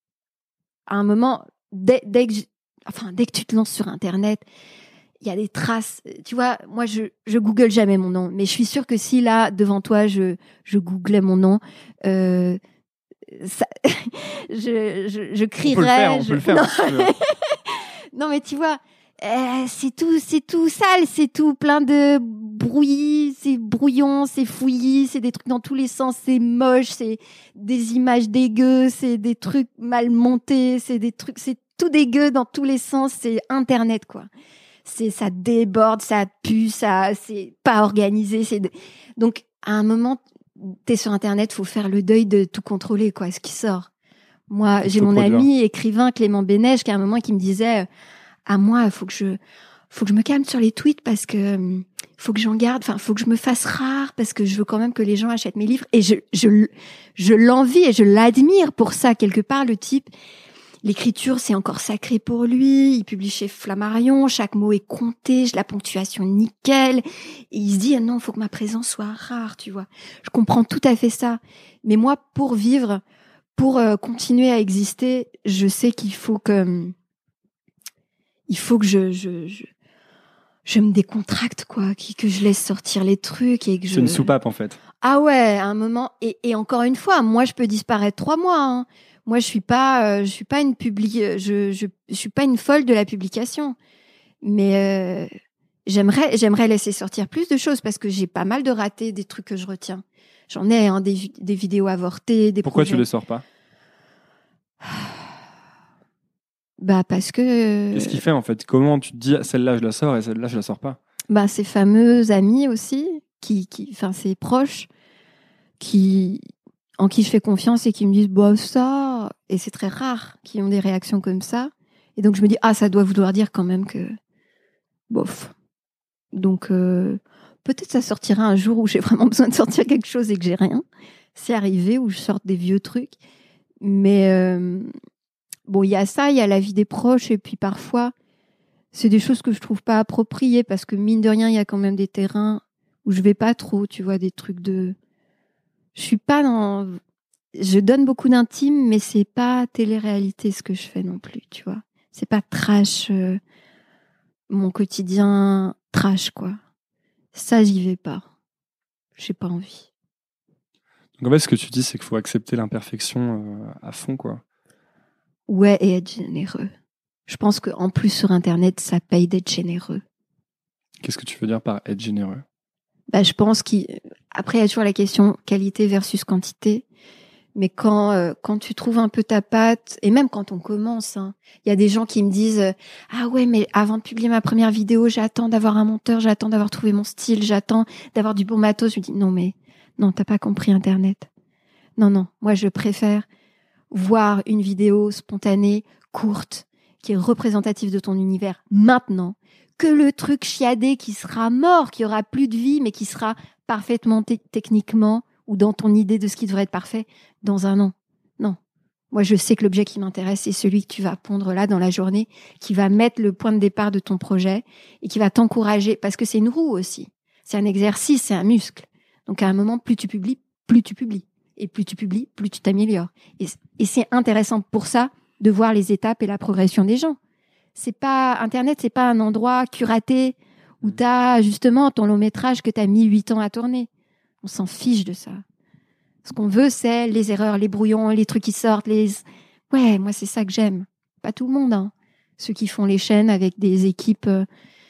à un moment, dès, dès que, je- enfin, dès que tu te lances sur Internet, il y a des traces. Tu vois, moi, je, je Google jamais mon nom, mais je suis sûre que si là, devant toi, je, je googlais mon nom, euh, ça, je, je, je crierais. On peut le faire, on je- peut le faire. Non. si tu veux. Non, mais tu vois, euh, c'est tout, c'est tout sale, c'est tout plein de brouillis, c'est brouillon, c'est fouillis, c'est des trucs dans tous les sens, c'est moche, c'est des images dégueu, c'est des trucs mal montés, c'est des trucs, c'est tout dégueu dans tous les sens, c'est Internet, quoi. C'est, ça déborde, ça pue, ça, c'est pas organisé, c'est de... Donc, à un moment, t'es sur Internet, faut faire le deuil de tout contrôler, quoi, ce qui sort. Moi, Il j'ai faut mon produire. ami écrivain Clément Bénèche qui à un moment qui me disait, à moi, il faut que je, faut que je me calme sur les tweets parce que hum, faut que j'en garde, enfin, faut que je me fasse rare parce que je veux quand même que les gens achètent mes livres. Et je, je, je l'envie et je l'admire pour ça quelque part. Le type, l'écriture, c'est encore sacré pour lui. Il publie chez Flammarion, chaque mot est compté, la ponctuation nickel. Et il se dit, ah non, faut que ma présence soit rare, tu vois. Je comprends tout à fait ça. Mais moi, pour vivre, pour euh, continuer à exister, je sais qu'il faut que, il faut que je, je, je, je me décontracte, quoi, que, que je laisse sortir les trucs et que je. C'est une soupape en fait. Ah ouais, à un moment. Et, et encore une fois, moi, je peux disparaître trois mois. Hein. Moi, je suis pas, euh, je suis pas une publi, je, je, je suis pas une folle de la publication. Mais euh, j'aimerais, j'aimerais laisser sortir plus de choses parce que j'ai pas mal de ratés, des trucs que je retiens. J'en ai hein, des, des vidéos avortées, des Pourquoi projets. tu les sors pas? Bah parce que. Qu'est-ce qu'il fait en fait? Comment tu te dis celle-là je la sors et celle-là je la sors pas? Bah ces fameux amis aussi, qui, qui, enfin ces proches, qui, en qui je fais confiance et qui me disent bah ça, et c'est très rare qui ont des réactions comme ça. Et donc je me dis ah ça doit vouloir dire quand même que bof. Donc euh, peut-être ça sortira un jour où j'ai vraiment besoin de sortir quelque chose et que j'ai rien. C'est arrivé où je sorte des vieux trucs, mais euh, bon il y a ça, il y a la vie des proches et puis parfois c'est des choses que je trouve pas appropriées parce que mine de rien il y a quand même des terrains où je vais pas trop, tu vois, des trucs de, je suis pas dans, je donne beaucoup d'intime, mais c'est pas télé-réalité ce que je fais non plus, tu vois. C'est pas trash, euh, mon quotidien trash, quoi. Ça, j'y vais pas. J'ai pas envie. Donc en fait, ce que tu dis, c'est qu'il faut accepter l'imperfection euh, à fond, quoi. Ouais, et être généreux. Je pense qu'en plus, sur Internet, ça paye d'être généreux. Qu'est-ce que tu veux dire par être généreux ? Bah, je pense qu'après, il y a toujours la question qualité versus quantité. Mais quand euh, quand tu trouves un peu ta patte, et même quand on commence, hein, il y a des gens qui me disent euh, ah ouais, mais avant de publier ma première vidéo, j'attends d'avoir un monteur, j'attends d'avoir trouvé mon style, j'attends d'avoir du bon matos. Je me dis non mais non, t'as pas compris Internet. Non non, moi je préfère voir une vidéo spontanée, courte, qui est représentative de ton univers maintenant, que le truc chiadé qui sera mort, qui aura plus de vie, mais qui sera parfaitement te- techniquement ou dans ton idée de ce qui devrait être parfait dans un an. Non. Moi, je sais que l'objet qui m'intéresse, c'est celui que tu vas pondre là dans la journée, qui va mettre le point de départ de ton projet et qui va t'encourager, parce que c'est une roue aussi. C'est un exercice, c'est un muscle. Donc, à un moment, plus tu publies, plus tu publies. Et plus tu publies, plus tu t'améliores. Et, et c'est intéressant pour ça de voir les étapes et la progression des gens. C'est pas, Internet, c'est pas un endroit curaté où t'as justement ton long métrage que t'as mis huit ans à tourner. On s'en fiche de ça. Ce qu'on veut, c'est les erreurs, les brouillons, les trucs qui sortent, les... Ouais, moi, c'est ça que j'aime. Pas tout le monde, hein. Ceux qui font les chaînes avec des équipes... Euh...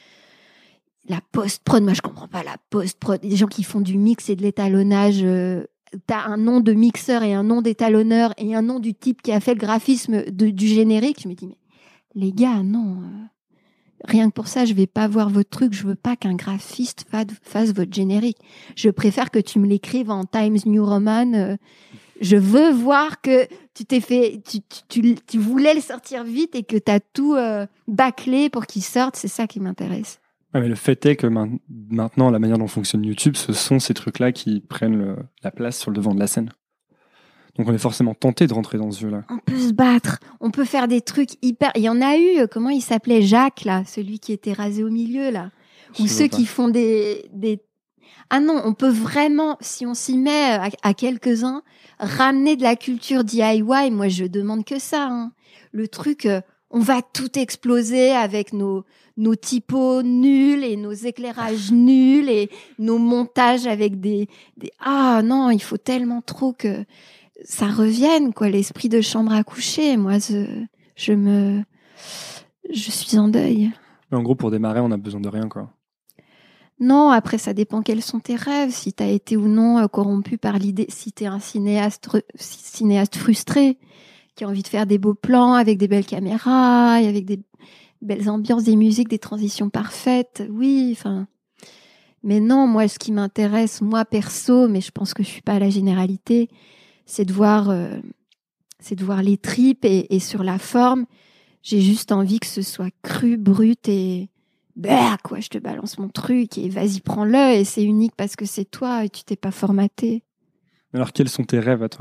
La post-prod, moi, je comprends pas la post-prod. Des gens qui font du mix et de l'étalonnage. Euh... T'as un nom de mixeur et un nom d'étalonneur et un nom du type qui a fait le graphisme de, du générique. Je me dis, mais les gars, non... Euh... Rien que pour ça, je vais pas voir votre truc. Je veux pas qu'un graphiste fasse votre générique. Je préfère que tu me l'écrives en Times New Roman. Je veux voir que tu t'es fait, tu, tu, tu, tu voulais le sortir vite et que tu as tout euh, bâclé pour qu'il sorte. C'est ça qui m'intéresse. Ouais, mais le fait est que maintenant, la manière dont fonctionne YouTube, ce sont ces trucs-là qui prennent le, la place sur le devant de la scène. Donc on est forcément tenté de rentrer dans ce jeu-là. On peut se battre, on peut faire des trucs hyper... Il y en a eu, comment il s'appelait, Jacques, là, celui qui était rasé au milieu, là. Ou ceux qui font des, des... Ah non, on peut vraiment, si on s'y met à, à quelques-uns, ramener de la culture D I Y. Moi, je demande que ça. Hein. Le truc, euh, on va tout exploser avec nos, nos typos nuls et nos éclairages nuls et nos montages avec des... des... Ah non, il faut tellement trop que... ça revienne, quoi, l'esprit de chambre à coucher. Moi, je, je me, je suis en deuil. Mais en gros, pour démarrer, on a besoin de rien, quoi. Non, après, ça dépend quels sont tes rêves, si t'as été ou non corrompu par l'idée, si t'es un cinéaste, cinéaste frustré, qui a envie de faire des beaux plans avec des belles caméras, et avec des belles ambiances, des musiques, des transitions parfaites. Oui, enfin. Mais non, moi, ce qui m'intéresse, moi, perso, mais je pense que je suis pas à la généralité, c'est de voir, euh, c'est de voir les tripes et, et sur la forme, j'ai juste envie que ce soit cru, brut et bah quoi, je te balance mon truc et vas-y prends-le et c'est unique parce que c'est toi et tu t'es pas formaté. Alors quels sont tes rêves à toi ?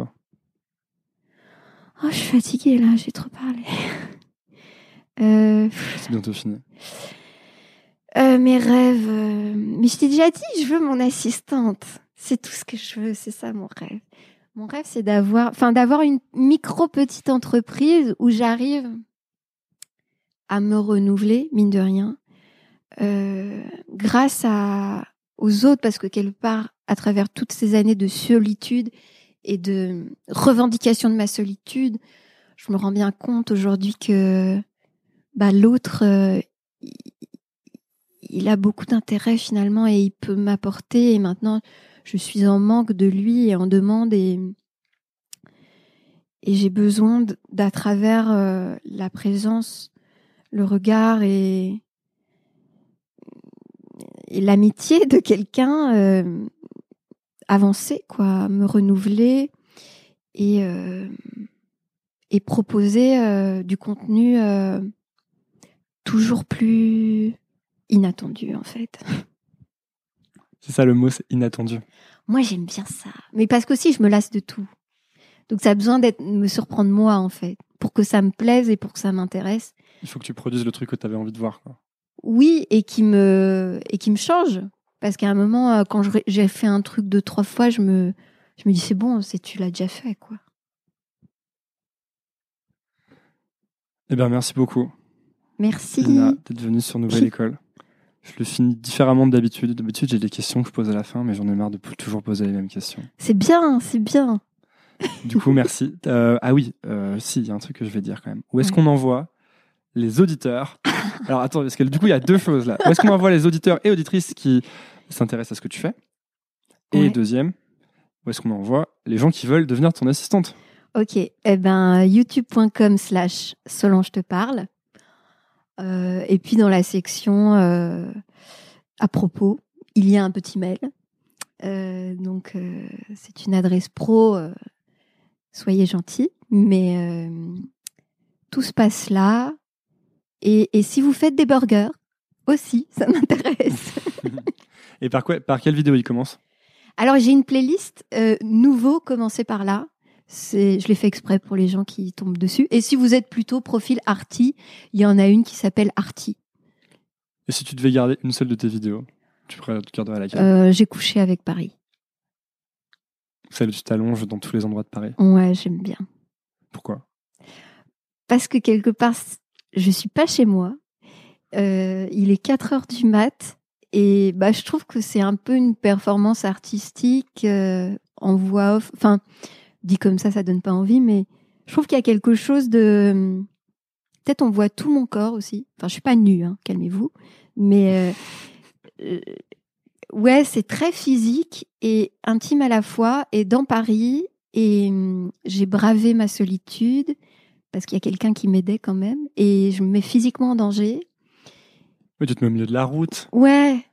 Oh, je suis fatiguée là, j'ai trop parlé. euh... C'est bientôt fini. Euh, mes rêves, euh... mais je t'ai déjà dit, je veux mon assistante. C'est tout ce que je veux, c'est ça mon rêve. Mon rêve, c'est d'avoir, enfin, d'avoir une micro petite entreprise où j'arrive à me renouveler, mine de rien, euh, grâce à, aux autres, parce que quelque part, à travers toutes ces années de solitude et de revendication de ma solitude, je me rends bien compte aujourd'hui que bah, l'autre, euh, il, il a beaucoup d'intérêt finalement et il peut m'apporter. Et maintenant, je suis en manque de lui et en demande et, et j'ai besoin d'à travers euh, la présence, le regard et, et l'amitié de quelqu'un euh, avancer, quoi, me renouveler et, euh, et proposer euh, du contenu euh, toujours plus inattendu en fait. C'est ça le mot, c'est inattendu. Moi, j'aime bien ça. Mais parce qu'aussi, je me lasse de tout. Donc, ça a besoin d'être, me surprendre moi, en fait. Pour que ça me plaise et pour que ça m'intéresse. Il faut que tu produises le truc que tu avais envie de voir, quoi. Oui, et qui me, et qui me change. Parce qu'à un moment, quand je, j'ai fait un truc deux, trois fois, je me, je me dis, c'est bon, c'est, tu l'as déjà fait, quoi. Eh bien, merci beaucoup. Merci. Ina, d'être venue sur Nouvelle École. Je le finis différemment de d'habitude. D'habitude, j'ai des questions que je pose à la fin, mais j'en ai marre de toujours poser les mêmes questions. C'est bien, c'est bien. Du coup, merci. Euh, ah oui, euh, si, il y a un truc que je vais dire quand même. Où est-ce ouais. qu'on envoie les auditeurs? Alors attends, parce que du coup, il y a deux choses là. Où est-ce qu'on envoie les auditeurs et auditrices qui s'intéressent à ce que tu fais? Et ouais. deuxième, où est-ce qu'on envoie les gens qui veulent devenir ton assistante? Ok, eh ben, youtube.com slash Solange te parle. Euh, et puis dans la section euh, à propos, il y a un petit mail. Euh, donc euh, c'est une adresse pro. Euh, soyez gentils, mais euh, tout se passe là. Et, et si vous faites des burgers aussi, ça m'intéresse. Et par quoi, par quelle vidéo il commence? Alors j'ai une playlist euh, nouveau, commencez par là. C'est, je l'ai fait exprès pour les gens qui tombent dessus. Et si vous êtes plutôt profil arty, il y en a une qui s'appelle Arty. Et si tu devais garder une seule de tes vidéos, tu garderais laquelle? euh, J'ai couché avec Paris. Celle où tu t'allonges dans tous les endroits de Paris? Ouais, j'aime bien. Pourquoi? Parce que quelque part, je suis pas chez moi. Euh, il est quatre heures du mat. Et bah, je trouve que c'est un peu une performance artistique euh, en voix off. Enfin, dit comme ça, ça donne pas envie, mais je trouve qu'il y a quelque chose de... Peut-être on voit tout mon corps aussi. Enfin, je suis pas nue, hein, calmez-vous. Mais euh, ouais, c'est très physique et intime à la fois. Et dans Paris, et euh, j'ai bravé ma solitude parce qu'il y a quelqu'un qui m'aidait quand même. Et je me mets physiquement en danger. Oui, tu te mets au milieu de la route. Ouais.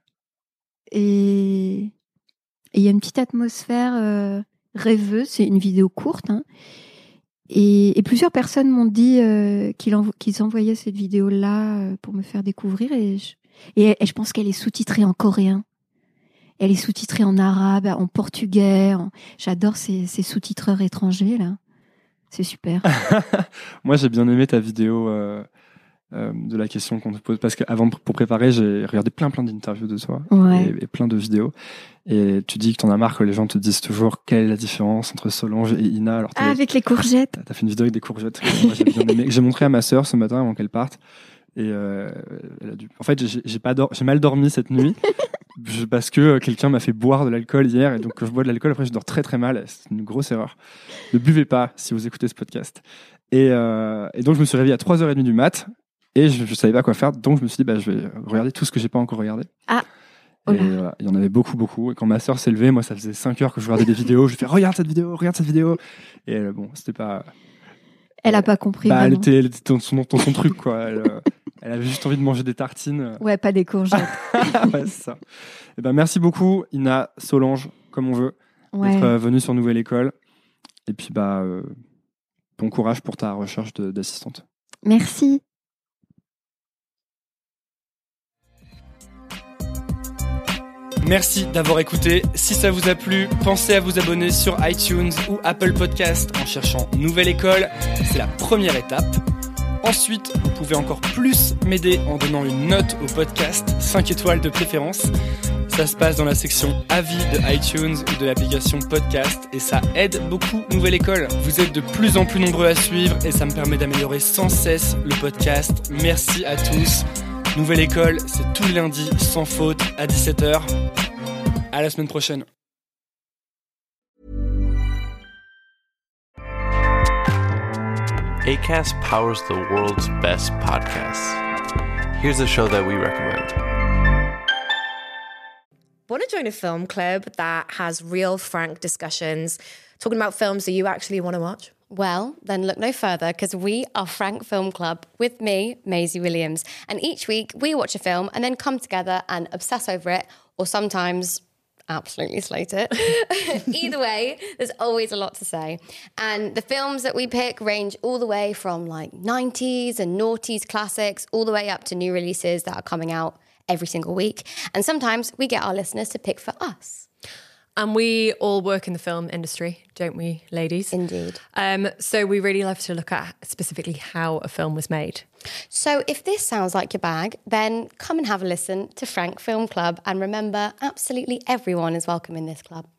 Et il y a une petite atmosphère... Euh, rêveuse, c'est une vidéo courte, hein. et, et plusieurs personnes m'ont dit euh, qu'ils, envo- qu'ils envoyaient cette vidéo-là euh, pour me faire découvrir, et je, et, et je pense qu'elle est sous-titrée en coréen, elle est sous-titrée en arabe, en portugais, en... j'adore ces, ces sous-titreurs étrangers là, c'est super. Moi j'ai bien aimé ta vidéo euh, euh, de la question qu'on te pose, parce qu'avant pour préparer j'ai regardé plein plein d'interviews de toi, ouais. et, et plein de vidéos. Et tu dis que t'en as marre que les gens te disent toujours quelle est la différence entre Solange et Ina. Alors ah, avec les courgettes. T'as, t'as fait une vidéo avec des courgettes. Moi, j'ai bien aimé. J'ai montré à ma sœur ce matin avant qu'elle parte. Et euh, elle a dû... En fait, j'ai, j'ai, pas dor... j'ai mal dormi cette nuit je, parce que quelqu'un m'a fait boire de l'alcool hier. Et donc, quand je bois de l'alcool, après, je dors très très mal. C'est une grosse erreur. Ne buvez pas si vous écoutez ce podcast. Et, euh, et donc, je me suis réveillé à trois heures trente du mat. Et je, je savais pas quoi faire. Donc, je me suis dit, bah, je vais regarder tout ce que j'ai pas encore regardé. Ah. Et voilà, il y en avait beaucoup, beaucoup. Et quand ma sœur s'est levée, moi, ça faisait cinq heures que je regardais des vidéos. Je lui fais regarde cette vidéo, regarde cette vidéo. Et elle, bon, c'était pas. Elle a pas compris. Bah, elle vraiment. était, elle était dans son, dans son truc, quoi. Elle, euh, elle avait juste envie de manger des tartines. Ouais, pas des courgettes. Ouais, c'est ça. Et ben, merci beaucoup, Ina, Solange, comme on veut, ouais. d'être euh, venue sur Nouvelle École. Et puis, bah, euh, bon courage pour ta recherche de, d'assistante. Merci. Merci d'avoir écouté. Si ça vous a plu, pensez à vous abonner sur iTunes ou Apple Podcast en cherchant Nouvelle École. C'est la première étape. Ensuite, vous pouvez encore plus m'aider en donnant une note au podcast, cinq étoiles de préférence. Ça se passe dans la section avis de iTunes ou de l'application podcast et ça aide beaucoup Nouvelle École. Vous êtes de plus en plus nombreux à suivre et ça me permet d'améliorer sans cesse le podcast. Merci à tous. Nouvelle École, c'est tous les lundis sans faute à dix-sept heures. À la semaine prochaine. Acast powers the world's best podcasts. Here's a show that we recommend. Want to join a film club that has real, frank discussions, talking about films that you actually want to watch? Well, then look no further, because we are Frank Film Club with me, Maisie Williams. And each week we watch a film and then come together and obsess over it, or sometimes absolutely slate it. Either way, there's always a lot to say. And the films that we pick range all the way from like nineties and noughties classics, all the way up to new releases that are coming out every single week. And sometimes we get our listeners to pick for us. And we all work in the film industry, don't we, ladies? Indeed. Um, so we really love to look at specifically how a film was made. So if this sounds like your bag, then come and have a listen to Frank Film Club. And remember, absolutely everyone is welcome in this club.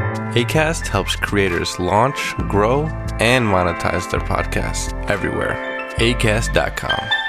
Acast helps creators launch, grow, and monetize their podcasts everywhere. acast dot com.